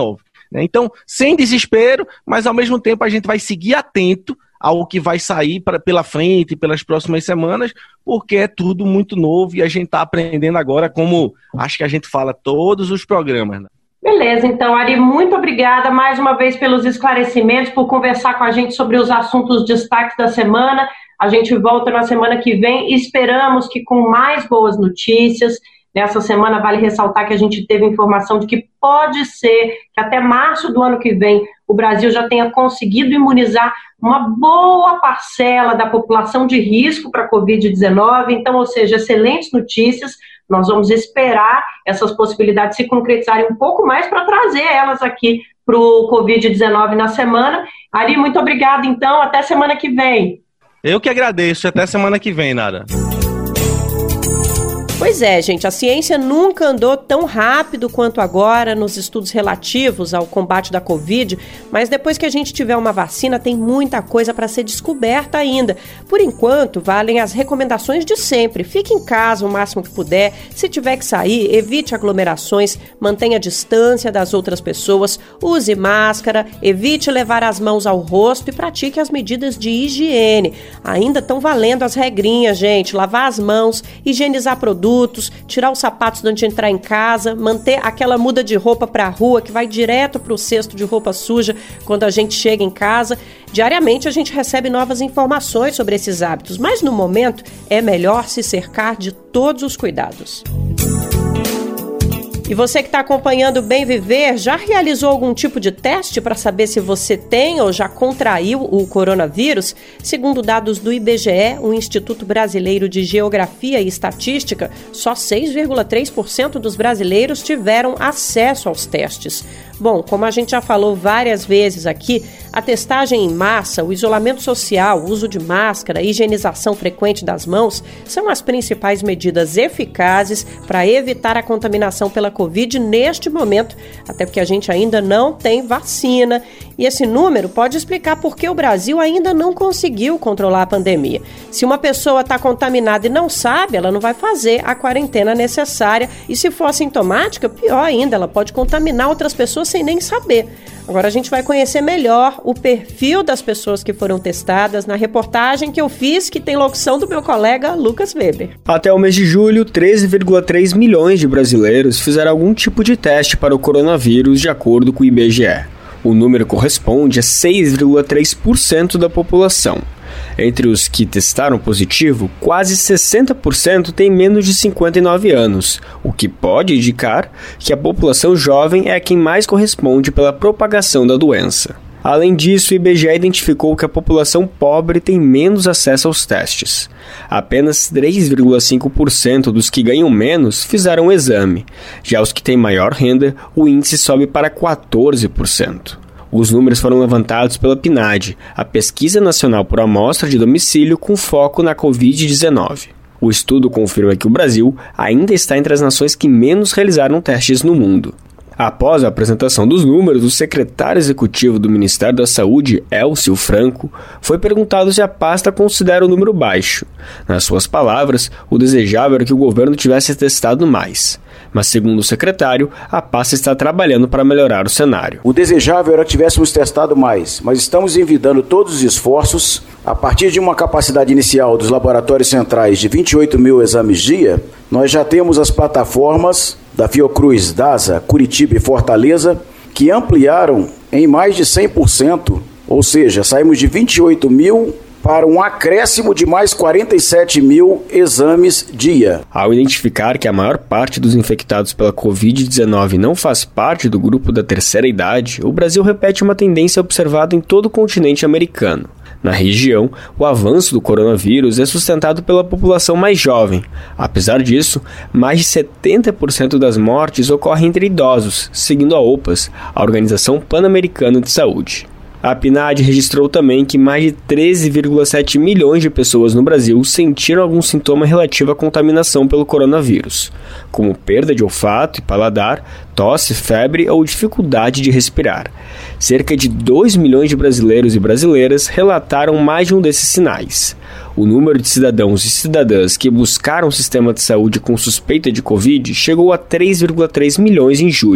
né? Então, sem desespero, mas ao mesmo tempo a gente vai seguir atento ao que vai sair pra, pela frente, pelas próximas semanas, porque é tudo muito novo e a gente está aprendendo agora, como acho que a gente fala todos os programas, né? Beleza, então, Ari, muito obrigada mais uma vez pelos esclarecimentos, por conversar com a gente sobre os assuntos destaques da semana. A gente volta na semana que vem e esperamos que com mais boas notícias. Nessa semana vale ressaltar que a gente teve informação de que pode ser que até março do ano que vem o Brasil já tenha conseguido imunizar uma boa parcela da população de risco para a covid dezenove. Então, ou seja, excelentes notícias. Nós vamos esperar essas possibilidades se concretizarem um pouco mais para trazer elas aqui para o covid dezenove na semana. Ari, muito obrigada, então. Até semana que vem. Eu que agradeço. Até semana que vem, Nara. Pois é, gente, a ciência nunca andou tão rápido quanto agora nos estudos relativos ao combate da Covid, mas depois que a gente tiver uma vacina, tem muita coisa para ser descoberta ainda. Por enquanto, valem as recomendações de sempre. Fique em casa o máximo que puder. Se tiver que sair, evite aglomerações, mantenha a distância das outras pessoas, use máscara, evite levar as mãos ao rosto e pratique as medidas de higiene. Ainda estão valendo as regrinhas, gente. Lavar as mãos, higienizar produtos, tirar os sapatos antes de entrar em casa, manter aquela muda de roupa para a rua que vai direto para o cesto de roupa suja quando a gente chega em casa. Diariamente a gente recebe novas informações sobre esses hábitos, mas no momento é melhor se cercar de todos os cuidados. E você que está acompanhando o Bem Viver, já realizou algum tipo de teste para saber se você tem ou já contraiu o coronavírus? Segundo dados do I B G E, o Instituto Brasileiro de Geografia e Estatística, só seis vírgula três por cento dos brasileiros tiveram acesso aos testes. Bom, como a gente já falou várias vezes aqui, a testagem em massa, o isolamento social, o uso de máscara, a higienização frequente das mãos são as principais medidas eficazes para evitar a contaminação pela Covid neste momento, até porque a gente ainda não tem vacina. E esse número pode explicar por que o Brasil ainda não conseguiu controlar a pandemia. Se uma pessoa está contaminada e não sabe, ela não vai fazer a quarentena necessária. E se for assintomática, pior ainda, ela pode contaminar outras pessoas sem nem saber. Agora a gente vai conhecer melhor o perfil das pessoas que foram testadas na reportagem que eu fiz, que tem locução do meu colega Lucas Weber. Até o mês de julho, treze vírgula três milhões de brasileiros fizeram algum tipo de teste para o coronavírus, de acordo com o I B G E. O número corresponde a seis vírgula três por cento da população. Entre os que testaram positivo, quase sessenta por cento têm menos de cinquenta e nove anos, o que pode indicar que a população jovem é quem mais corresponde pela propagação da doença. Além disso, o I B G E identificou que a população pobre tem menos acesso aos testes. Apenas três vírgula cinco por cento dos que ganham menos fizeram o exame. Já os que têm maior renda, o índice sobe para quatorze por cento. Os números foram levantados pela PNAD, a Pesquisa Nacional por Amostra de Domicílio com foco na covid dezenove. O estudo confirma que o Brasil ainda está entre as nações que menos realizaram testes no mundo. Após a apresentação dos números, o secretário executivo do Ministério da Saúde, Elcio Franco, foi perguntado se a pasta considera o número baixo. Nas suas palavras, o desejável era que o governo tivesse testado mais. Mas, segundo o secretário, a pasta está trabalhando para melhorar o cenário. O desejável era que tivéssemos testado mais, mas estamos envidando todos os esforços. A partir de uma capacidade inicial dos laboratórios centrais de vinte e oito mil exames dia, nós já temos as plataformas da Fiocruz, DASA, Curitiba e Fortaleza, que ampliaram em mais de cem por cento, ou seja, saímos de vinte e oito mil para um acréscimo de mais quarenta e sete mil exames dia. Ao identificar que a maior parte dos infectados pela covid dezenove não faz parte do grupo da terceira idade, o Brasil repete uma tendência observada em todo o continente americano. Na região, o avanço do coronavírus é sustentado pela população mais jovem. Apesar disso, mais de setenta por cento das mortes ocorrem entre idosos, seguindo a OPAS, a Organização Pan-Americana de Saúde. A PNAD registrou também que mais de treze vírgula sete milhões de pessoas no Brasil sentiram algum sintoma relativo à contaminação pelo coronavírus, como perda de olfato e paladar, tosse, febre ou dificuldade de respirar. Cerca de dois milhões de brasileiros e brasileiras relataram mais de um desses sinais. O número de cidadãos e cidadãs que buscaram o sistema de saúde com suspeita de Covid chegou a três vírgula três milhões em julho.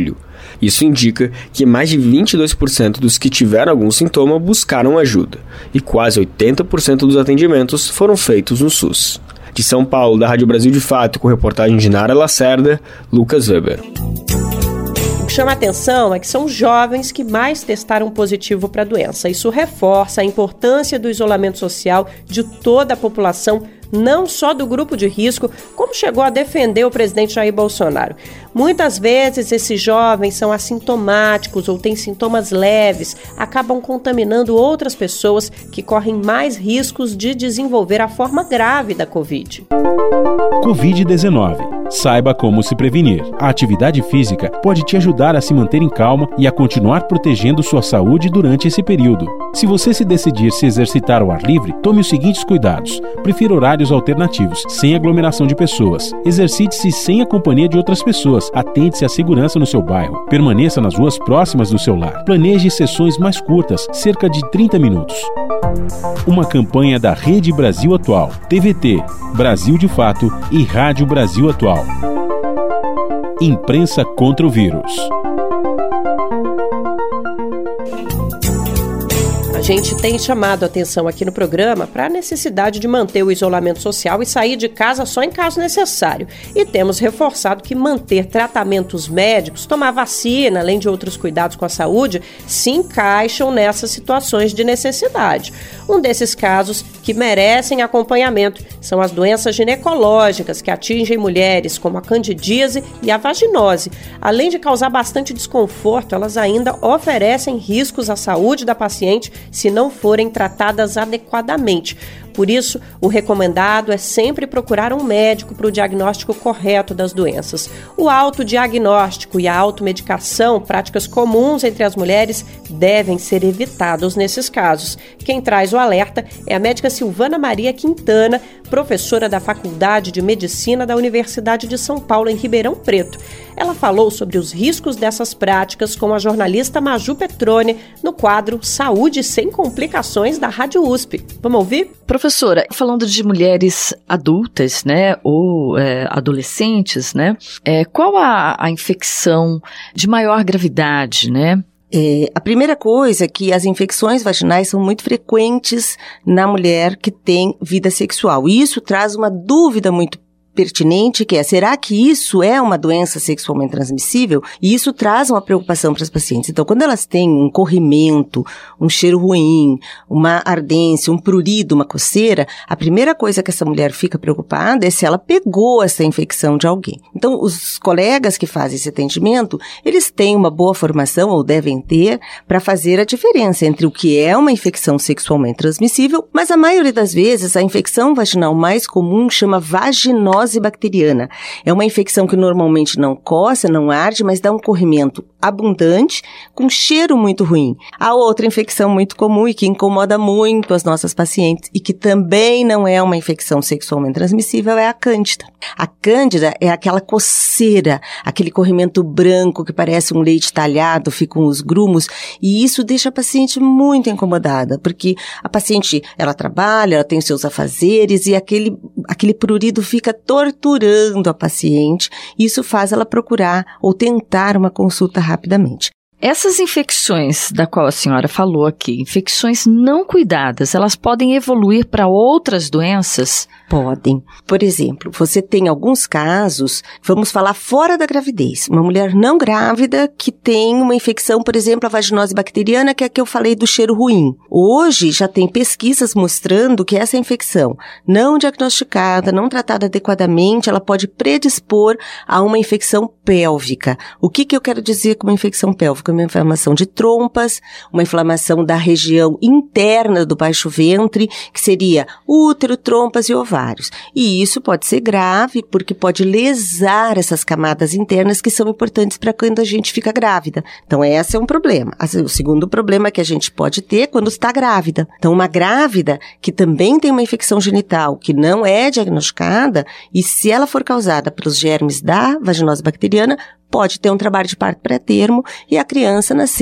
Isso indica que mais de vinte e dois por cento dos que tiveram algum sintoma buscaram ajuda, e quase oitenta por cento dos atendimentos foram feitos no SUS. De São Paulo, da Rádio Brasil de Fato, com reportagem de Nara Lacerda, Lucas Weber. O que chama a atenção é que são os jovens que mais testaram positivo para a doença. Isso reforça a importância do isolamento social de toda a população, não só do grupo de risco, como chegou a defender o presidente Jair Bolsonaro. Muitas vezes esses jovens são assintomáticos ou têm sintomas leves, acabam contaminando outras pessoas que correm mais riscos de desenvolver a forma grave da Covid. covid dezenove. Saiba como se prevenir. A atividade física pode te ajudar a se manter em calma e a continuar protegendo sua saúde durante esse período. Se você se decidir se exercitar ao ar livre, tome os seguintes cuidados. Prefira horários alternativos, sem aglomeração de pessoas. Exercite-se sem a companhia de outras pessoas. Atente-se à segurança no seu bairro. Permaneça nas ruas próximas do seu lar. Planeje sessões mais curtas, cerca de trinta minutos. Uma campanha da Rede Brasil Atual, T V T, Brasil de Fato e Rádio Brasil Atual. Imprensa contra o vírus. A gente tem chamado a atenção aqui no programa para a necessidade de manter o isolamento social e sair de casa só em caso necessário. E temos reforçado que manter tratamentos médicos, tomar vacina, além de outros cuidados com a saúde, se encaixam nessas situações de necessidade. Um desses casos que merecem acompanhamento são as doenças ginecológicas que atingem mulheres, como a candidíase e a vaginose. Além de causar bastante desconforto, elas ainda oferecem riscos à saúde da paciente se não forem tratadas adequadamente. Por isso, o recomendado é sempre procurar um médico para o diagnóstico correto das doenças. O autodiagnóstico e a automedicação, práticas comuns entre as mulheres, devem ser evitados nesses casos. Quem traz o alerta é a médica Silvana Maria Quintana, professora da Faculdade de Medicina da Universidade de São Paulo, em Ribeirão Preto. Ela falou sobre os riscos dessas práticas com a jornalista Maju Petrone no quadro Saúde Sem Complicações da Rádio U S P. Vamos ouvir? Professora, falando de mulheres adultas, né, ou é, adolescentes, né, é, qual a, a infecção de maior gravidade, né? É, a primeira coisa é que as infecções vaginais são muito frequentes na mulher que tem vida sexual. E isso traz uma dúvida muito pertinente, que é, será que isso é uma doença sexualmente transmissível? E isso traz uma preocupação para as pacientes. Então, quando elas têm um corrimento, um cheiro ruim, uma ardência, um prurido, uma coceira, a primeira coisa que essa mulher fica preocupada é se ela pegou essa infecção de alguém. Então, os colegas que fazem esse atendimento, eles têm uma boa formação, ou devem ter, para fazer a diferença entre o que é uma infecção sexualmente transmissível, mas a maioria das vezes, a infecção vaginal mais comum chama vaginose bacteriana. É uma infecção que normalmente não coça, não arde, mas dá um corrimento abundante, com cheiro muito ruim. A outra infecção muito comum e que incomoda muito as nossas pacientes e que também não é uma infecção sexualmente transmissível é a cândida. A cândida é aquela coceira, aquele corrimento branco que parece um leite talhado, ficam os grumos, e isso deixa a paciente muito incomodada, porque a paciente, ela trabalha, ela tem os seus afazeres e aquele, aquele prurido fica torturando a paciente, e isso faz ela procurar ou tentar uma consulta rapidamente. Essas infecções da qual a senhora falou aqui, infecções não cuidadas, elas podem evoluir para outras doenças? Podem. Por exemplo, você tem alguns casos, vamos falar fora da gravidez, uma mulher não grávida que tem uma infecção, por exemplo, a vaginose bacteriana, que é a que eu falei do cheiro ruim. Hoje já tem pesquisas mostrando que essa infecção não diagnosticada, não tratada adequadamente, ela pode predispor a uma infecção pélvica. O que que eu quero dizer com uma infecção pélvica? Uma inflamação de trompas, uma inflamação da região interna do baixo ventre, que seria útero, trompas e ovários. E isso pode ser grave, porque pode lesar essas camadas internas que são importantes para quando a gente fica grávida. Então, esse é um problema. O segundo problema que a gente pode ter é quando está grávida. Então, uma grávida que também tem uma infecção genital, que não é diagnosticada, e se ela for causada pelos germes da vaginose bacteriana, pode ter um trabalho de parto pré-termo e a criança nascer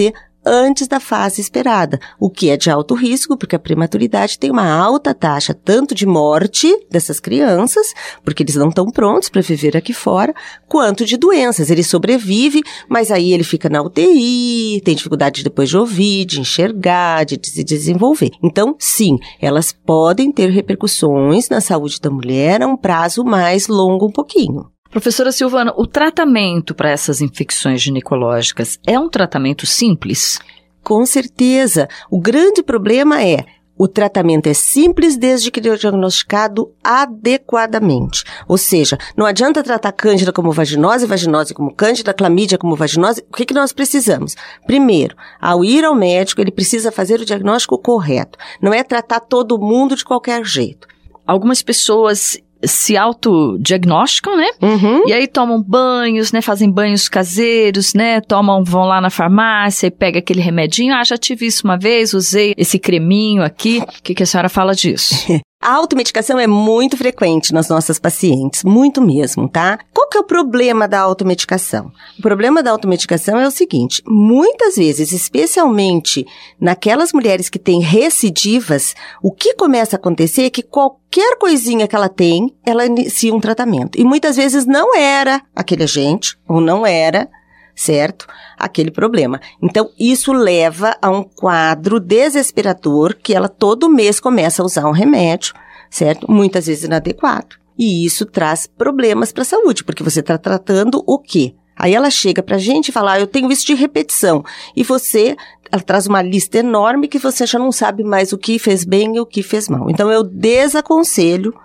antes da fase esperada, o que é de alto risco, porque a prematuridade tem uma alta taxa tanto de morte dessas crianças, porque eles não estão prontos para viver aqui fora, quanto de doenças. Ele sobrevive, mas aí ele fica na U T I, tem dificuldade depois de ouvir, de enxergar, de se desenvolver. Então, sim, elas podem ter repercussões na saúde da mulher a um prazo mais longo um pouquinho. Professora Silvana, o tratamento para essas infecções ginecológicas é um tratamento simples? Com certeza. O grande problema é o tratamento é simples desde que ele é diagnosticado adequadamente. Ou seja, não adianta tratar cândida como vaginose, vaginose como cândida, clamídia como vaginose. O que, que nós precisamos? Primeiro, ao ir ao médico, ele precisa fazer o diagnóstico correto. Não é tratar todo mundo de qualquer jeito. Algumas pessoas se autodiagnosticam, né? Uhum. E aí tomam banhos, né? Fazem banhos caseiros, né? Tomam, vão lá na farmácia e pega aquele remedinho. Ah, já tive isso uma vez, usei esse creminho aqui. O que, que a senhora fala disso? A automedicação é muito frequente nas nossas pacientes, muito mesmo, tá? Qual que é o problema da automedicação? O problema da automedicação é o seguinte, muitas vezes, especialmente naquelas mulheres que têm recidivas, o que começa a acontecer é que qualquer coisinha que ela tem, ela inicia um tratamento. E muitas vezes não era aquele agente, ou não era, certo? Aquele problema. Então, isso leva a um quadro desesperador que ela todo mês começa a usar um remédio, certo? Muitas vezes inadequado. E isso traz problemas para a saúde, porque você está tratando o quê? Aí ela chega pra gente e fala, ah, eu tenho isso de repetição. E você, ela traz uma lista enorme que você já não sabe mais o que fez bem e o que fez mal. Então, eu desaconselho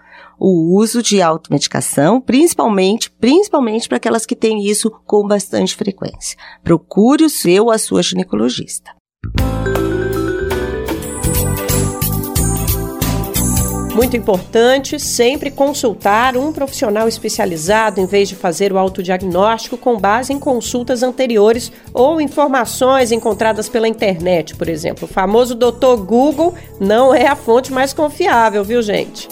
o uso de automedicação, principalmente, principalmente para aquelas que têm isso com bastante frequência. Procure o seu ou a sua ginecologista. Muito importante sempre consultar um profissional especializado em vez de fazer o autodiagnóstico com base em consultas anteriores ou informações encontradas pela internet, por exemplo. O famoso doutor Google não é a fonte mais confiável, viu, gente?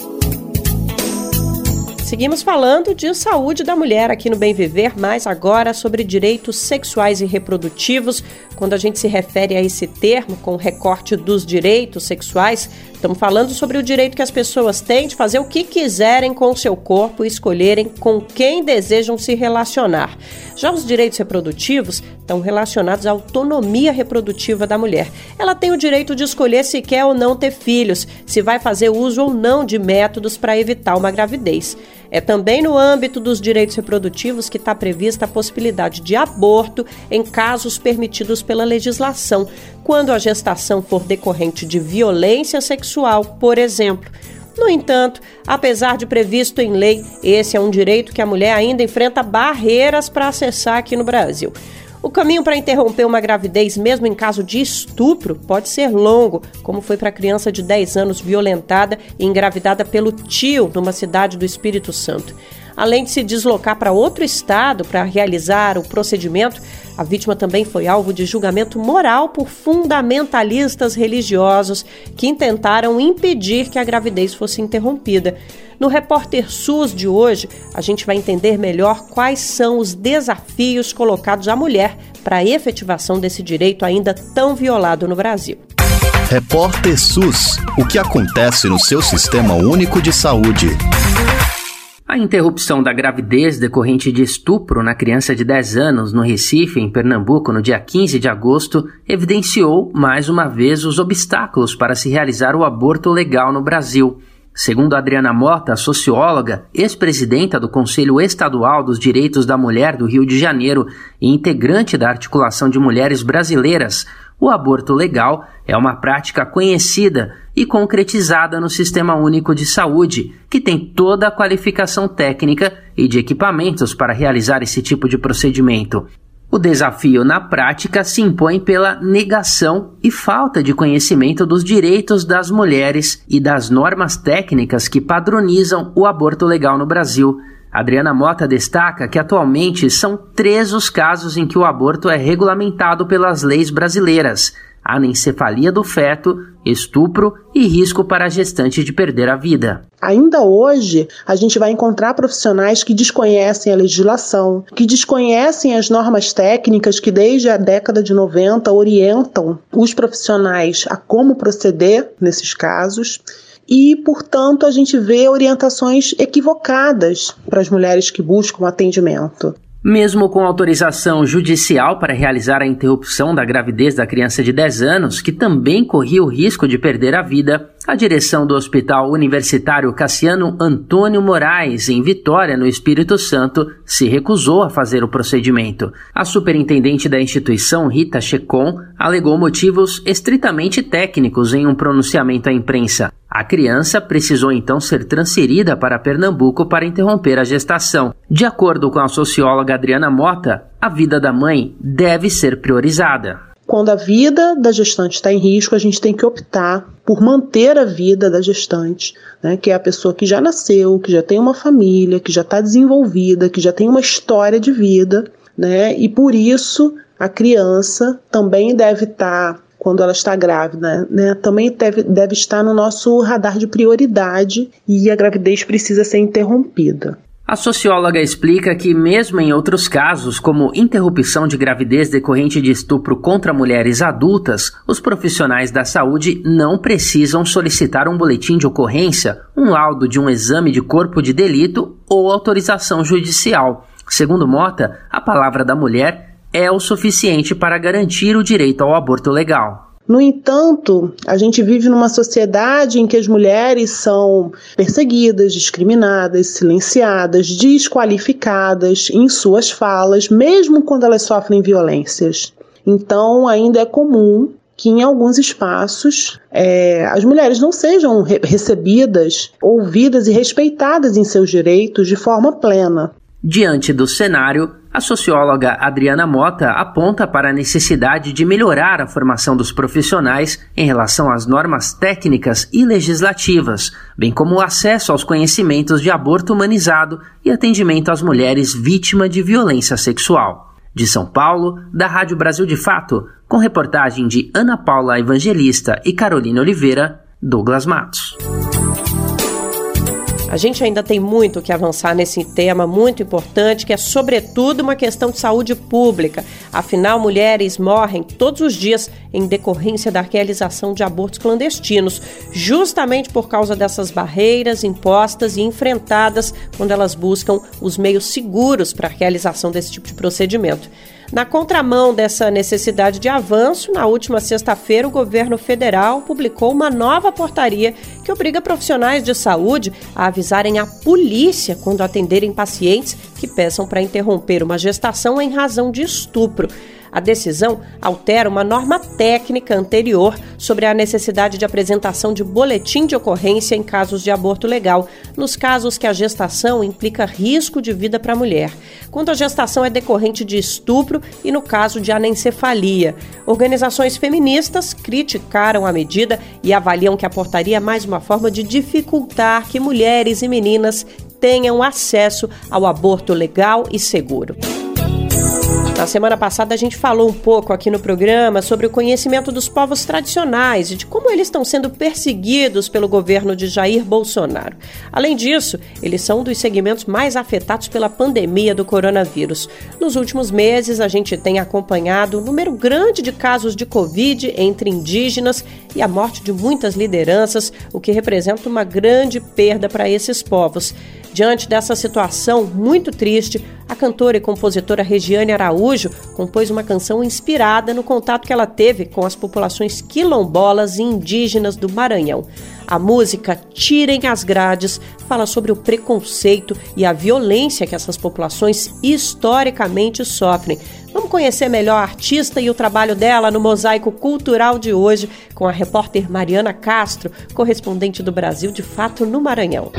Seguimos falando de saúde da mulher aqui no Bem Viver, mas agora sobre direitos sexuais e reprodutivos. Quando a gente se refere a esse termo, com o recorte dos direitos sexuais, estamos falando sobre o direito que as pessoas têm de fazer o que quiserem com o seu corpo e escolherem com quem desejam se relacionar. Já os direitos reprodutivos estão relacionados à autonomia reprodutiva da mulher. Ela tem o direito de escolher se quer ou não ter filhos, se vai fazer uso ou não de métodos para evitar uma gravidez. É também no âmbito dos direitos reprodutivos que está prevista a possibilidade de aborto em casos permitidos pela legislação, quando a gestação for decorrente de violência sexual, por exemplo. No entanto, apesar de previsto em lei, esse é um direito que a mulher ainda enfrenta barreiras para acessar aqui no Brasil. O caminho para interromper uma gravidez, mesmo em caso de estupro, pode ser longo, como foi para a criança de dez anos violentada e engravidada pelo tio numa cidade do Espírito Santo. Além de se deslocar para outro estado para realizar o procedimento, a vítima também foi alvo de julgamento moral por fundamentalistas religiosos que intentaram impedir que a gravidez fosse interrompida. No Repórter S U S de hoje, a gente vai entender melhor quais são os desafios colocados à mulher para a efetivação desse direito ainda tão violado no Brasil. Repórter S U S. O que acontece no seu Sistema Único de Saúde? A interrupção da gravidez decorrente de estupro na criança de dez anos no Recife, em Pernambuco, no dia quinze de agosto, evidenciou mais uma vez os obstáculos para se realizar o aborto legal no Brasil. Segundo Adriana Mota, socióloga, ex-presidenta do Conselho Estadual dos Direitos da Mulher do Rio de Janeiro e integrante da Articulação de Mulheres Brasileiras, o aborto legal é uma prática conhecida e concretizada no Sistema Único de Saúde, que tem toda a qualificação técnica e de equipamentos para realizar esse tipo de procedimento. O desafio na prática se impõe pela negação e falta de conhecimento dos direitos das mulheres e das normas técnicas que padronizam o aborto legal no Brasil. Adriana Mota destaca que atualmente são três os casos em que o aborto é regulamentado pelas leis brasileiras. anencefalia do feto, estupro e risco para a gestante de perder a vida. Ainda hoje, a gente vai encontrar profissionais que desconhecem a legislação, que desconhecem as normas técnicas que desde a década de noventa orientam os profissionais a como proceder nesses casos. E, portanto, a gente vê orientações equivocadas para as mulheres que buscam atendimento. Mesmo com autorização judicial para realizar a interrupção da gravidez da criança de dez anos, que também corria o risco de perder a vida, a direção do Hospital Universitário Cassiano Antônio Moraes, em Vitória, no Espírito Santo, se recusou a fazer o procedimento. A superintendente da instituição, Rita Checon, alegou motivos estritamente técnicos em um pronunciamento à imprensa. A criança precisou então ser transferida para Pernambuco para interromper a gestação. De acordo com a socióloga Adriana Mota, a vida da mãe deve ser priorizada. Quando a vida da gestante está em risco, a gente tem que optar por manter a vida da gestante, né, que é a pessoa que já nasceu, que já tem uma família, que já está desenvolvida, que já tem uma história de vida, né, e por isso a criança também deve estar, quando ela está grávida, né, também deve, deve estar no nosso radar de prioridade e a gravidez precisa ser interrompida. A socióloga explica que, mesmo em outros casos, como interrupção de gravidez decorrente de estupro contra mulheres adultas, os profissionais da saúde não precisam solicitar um boletim de ocorrência, um laudo de um exame de corpo de delito ou autorização judicial. Segundo Mota, a palavra da mulher é o suficiente para garantir o direito ao aborto legal. No entanto, a gente vive numa sociedade em que as mulheres são perseguidas, discriminadas, silenciadas, desqualificadas em suas falas, mesmo quando elas sofrem violências. Então, ainda é comum que em alguns espaços é, as mulheres não sejam re- recebidas, ouvidas e respeitadas em seus direitos de forma plena. Diante do cenário, a socióloga Adriana Mota aponta para a necessidade de melhorar a formação dos profissionais em relação às normas técnicas e legislativas, bem como o acesso aos conhecimentos de aborto humanizado e atendimento às mulheres vítimas de violência sexual. De São Paulo, da Rádio Brasil de Fato, com reportagem de Ana Paula Evangelista e Carolina Oliveira, Douglas Matos. A gente ainda tem muito que avançar nesse tema muito importante, que é sobretudo uma questão de saúde pública. Afinal, mulheres morrem todos os dias em decorrência da realização de abortos clandestinos, justamente por causa dessas barreiras impostas e enfrentadas quando elas buscam os meios seguros para a realização desse tipo de procedimento. Na contramão dessa necessidade de avanço, na última sexta-feira, o governo federal publicou uma nova portaria que obriga profissionais de saúde a avisarem a polícia quando atenderem pacientes que peçam para interromper uma gestação em razão de estupro. A decisão altera uma norma técnica anterior sobre a necessidade de apresentação de boletim de ocorrência em casos de aborto legal, nos casos que a gestação implica risco de vida para a mulher, quando a gestação é decorrente de estupro e no caso de anencefalia. Organizações feministas criticaram a medida e avaliam que a portaria é mais uma forma de dificultar que mulheres e meninas tenham acesso ao aborto legal e seguro. Na semana passada a gente falou um pouco aqui no programa sobre o conhecimento dos povos tradicionais e de como eles estão sendo perseguidos pelo governo de Jair Bolsonaro. Além disso, eles são um dos segmentos mais afetados pela pandemia do coronavírus. Nos últimos meses, a gente tem acompanhado um número grande de casos de Covid entre indígenas e a morte de muitas lideranças, o que representa uma grande perda para esses povos. Diante dessa situação muito triste, a cantora e compositora Regiane Araújo compôs uma canção inspirada no contato que ela teve com as populações quilombolas e indígenas do Maranhão. A música Tirem as Grades fala sobre o preconceito e a violência que essas populações historicamente sofrem. Vamos conhecer melhor a artista e o trabalho dela no Mosaico Cultural de hoje com a repórter Mariana Castro, correspondente do Brasil de Fato no Maranhão.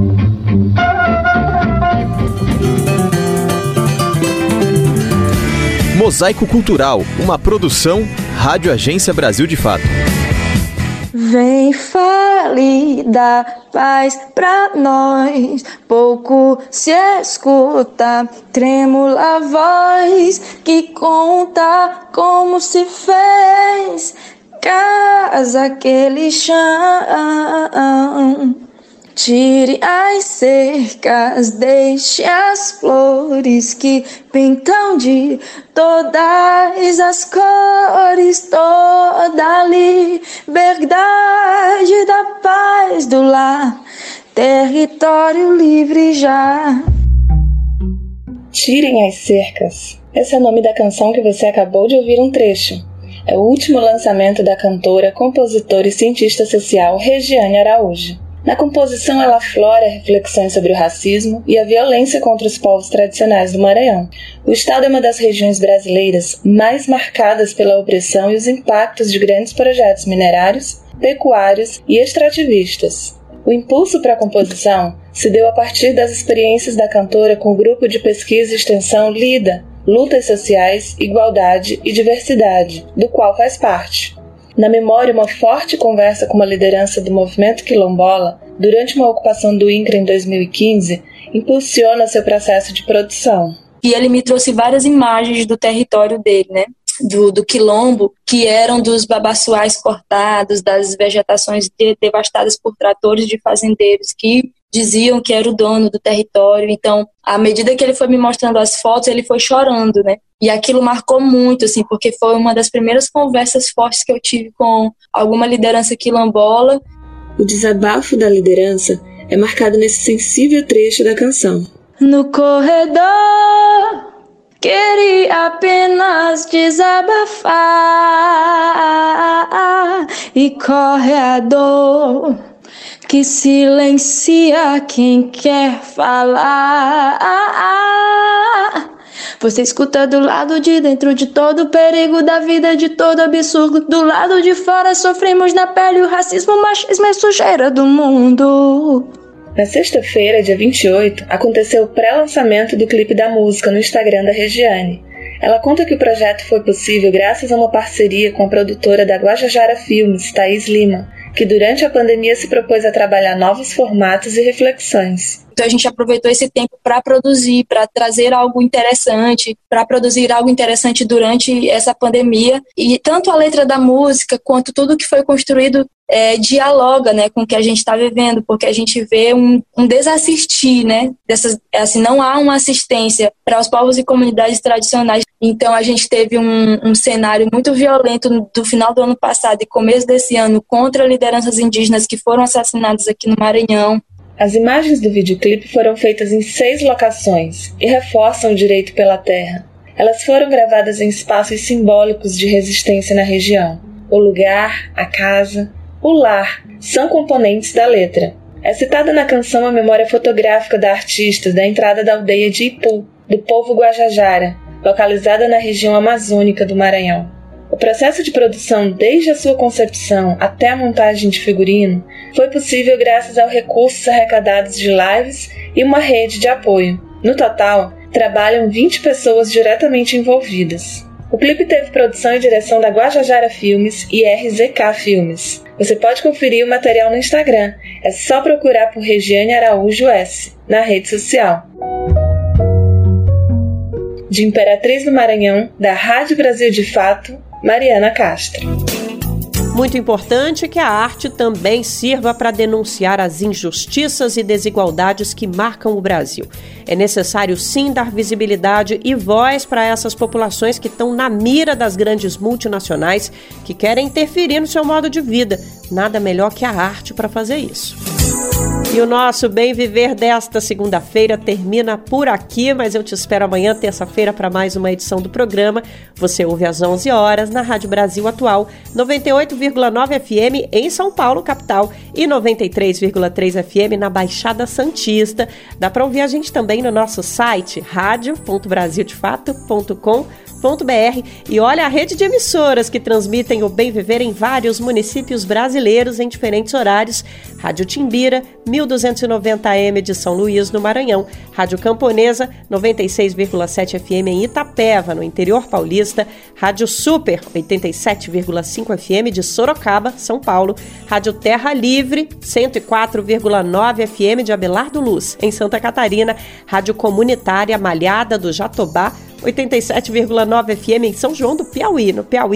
Mosaico Cultural, uma produção Rádio Agência Brasil de Fato. Vem, fale da paz pra nós, pouco se escuta, trêmula voz que conta como se fez casa, aquele chão. Tire as cercas, deixe as flores que pintam de todas as cores, toda a liberdade da paz do lar, território livre já. Tirem as cercas. Esse é o nome da canção que você acabou de ouvir um trecho. É o último lançamento da cantora, compositora e cientista social Regiane Araújo. Na composição, ela aflora reflexões sobre o racismo e a violência contra os povos tradicionais do Maranhão. O estado é uma das regiões brasileiras mais marcadas pela opressão e os impactos de grandes projetos minerários, pecuários e extrativistas. O impulso para a composição se deu a partir das experiências da cantora com o grupo de pesquisa e extensão LIDA, Lutas Sociais, Igualdade e Diversidade, do qual faz parte. Na memória, uma forte conversa com uma liderança do movimento quilombola durante uma ocupação do INCRA em dois mil e quinze impulsiona seu processo de produção. E ele me trouxe várias imagens do território dele, né? Do, do quilombo, que eram dos babaçoais cortados, das vegetações de, devastadas por tratores de fazendeiros que diziam que era o dono do território. Então, à medida que ele foi me mostrando as fotos, ele foi chorando, né? E aquilo marcou muito, assim, porque foi uma das primeiras conversas fortes que eu tive com alguma liderança quilombola. O desabafo da liderança é marcado nesse sensível trecho da canção. No corredor, queria apenas desabafar e corre a dor que silencia quem quer falar. Você escuta do lado de dentro de todo o perigo da vida, de todo absurdo. Do lado de fora sofremos na pele o racismo, o machismo e sujeira do mundo. Na sexta-feira, dia vinte e oito, aconteceu o pré-lançamento do clipe da música no Instagram da Regiane. Ela conta que o projeto foi possível graças a uma parceria com a produtora da Guajajara Filmes, Thaís Lima, que durante a pandemia se propôs a trabalhar novos formatos e reflexões. Então a gente aproveitou esse tempo para produzir, para trazer algo interessante, para produzir algo interessante durante essa pandemia. E tanto a letra da música quanto tudo que foi construído é, dialoga, né, com o que a gente está vivendo, porque a gente vê um, um desassistir, né, dessas, assim, não há uma assistência para os povos e comunidades tradicionais. Então a gente teve um, um cenário muito violento do final do ano passado e começo desse ano contra lideranças indígenas que foram assassinadas aqui no Maranhão. As imagens do videoclipe foram feitas em seis locações e reforçam o direito pela terra. Elas foram gravadas em espaços simbólicos de resistência na região. O lugar, a casa, o lar são componentes da letra. É citada na canção a memória fotográfica da artista da entrada da aldeia de Ipu, do povo Guajajara, localizada na região amazônica do Maranhão. O processo de produção, desde a sua concepção até a montagem de figurino, foi possível graças aos recursos arrecadados de lives e uma rede de apoio. No total, trabalham vinte pessoas diretamente envolvidas. O clipe teve produção e direção da Guajajara Filmes e R Z K Filmes. Você pode conferir o material no Instagram, é só procurar por Regiane Araújo S, na rede social. De Imperatriz do Maranhão, da Rádio Brasil de Fato, Mariana Castro. Muito importante que a arte também sirva para denunciar as injustiças e desigualdades que marcam o Brasil. É necessário sim dar visibilidade e voz para essas populações que estão na mira das grandes multinacionais que querem interferir no seu modo de vida. Nada melhor que a arte para fazer isso. E o nosso Bem Viver desta segunda-feira termina por aqui, mas eu te espero amanhã, terça-feira, para mais uma edição do programa. Você ouve às onze horas na Rádio Brasil Atual, noventa e oito vírgula nove F M em São Paulo, capital, e noventa e três vírgula três F M na Baixada Santista. Dá para ouvir a gente também no nosso site, rádio ponto brasil de fato ponto com ponto b r, e olha a rede de emissoras que transmitem o Bem Viver em vários municípios brasileiros em diferentes horários. Rádio Timbira, mil duzentos e noventa A M de São Luís, no Maranhão. Rádio Camponesa, noventa e seis vírgula sete F M em Itapeva, no interior paulista. Rádio Super, oitenta e sete vírgula cinco F M de Sorocaba, São Paulo. Rádio Terra Livre, cento e quatro vírgula nove F M de Abelardo Luz, em Santa Catarina. Rádio Comunitária Malhada do Jatobá, oitenta e sete vírgula nove F M em São João do Piauí, no Piauí.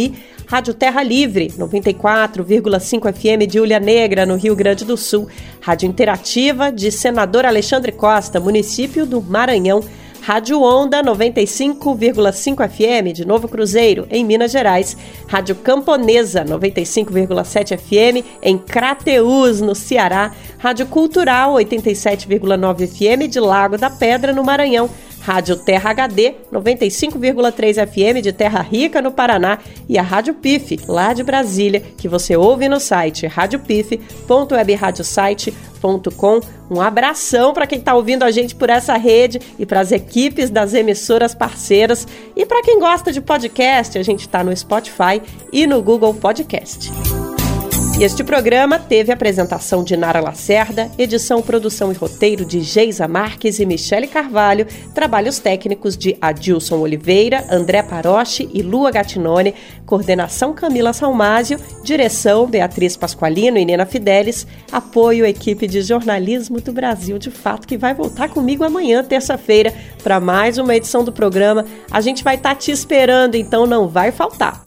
Rádio Terra Livre, noventa e quatro vírgula cinco F M de Ilha Negra, no Rio Grande do Sul. Rádio Interativa de Senador Alexandre Costa, município do Maranhão. Rádio Onda, noventa e cinco vírgula cinco F M de Novo Cruzeiro, em Minas Gerais. Rádio Camponesa, noventa e cinco vírgula sete F M, em Crateús, no Ceará. Rádio Cultural, oitenta e sete vírgula nove F M de Lago da Pedra, no Maranhão. Rádio Terra H D, noventa e cinco vírgula três F M de Terra Rica, no Paraná, e a Rádio P I F, lá de Brasília, que você ouve no site rádio p i f ponto web radio site ponto com. Um abração para quem está ouvindo a gente por essa rede e para as equipes das emissoras parceiras. E para quem gosta de podcast, a gente está no Spotify e no Google Podcast. E este programa teve apresentação de Nara Lacerda, edição, produção e roteiro de Geisa Marques e Michele Carvalho, trabalhos técnicos de Adilson Oliveira, André Paroche e Lua Gattinone, coordenação Camila Salmásio, direção Beatriz Pasqualino e Nena Fidelis, apoio equipe de jornalismo do Brasil de Fato, que vai voltar comigo amanhã, terça-feira, para mais uma edição do programa. A gente vai estar te esperando, então não vai faltar.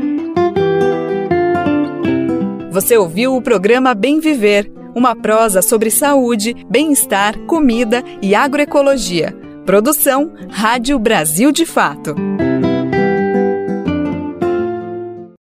Você ouviu o programa Bem Viver, uma prosa sobre saúde, bem-estar, comida e agroecologia. Produção Rádio Brasil de Fato.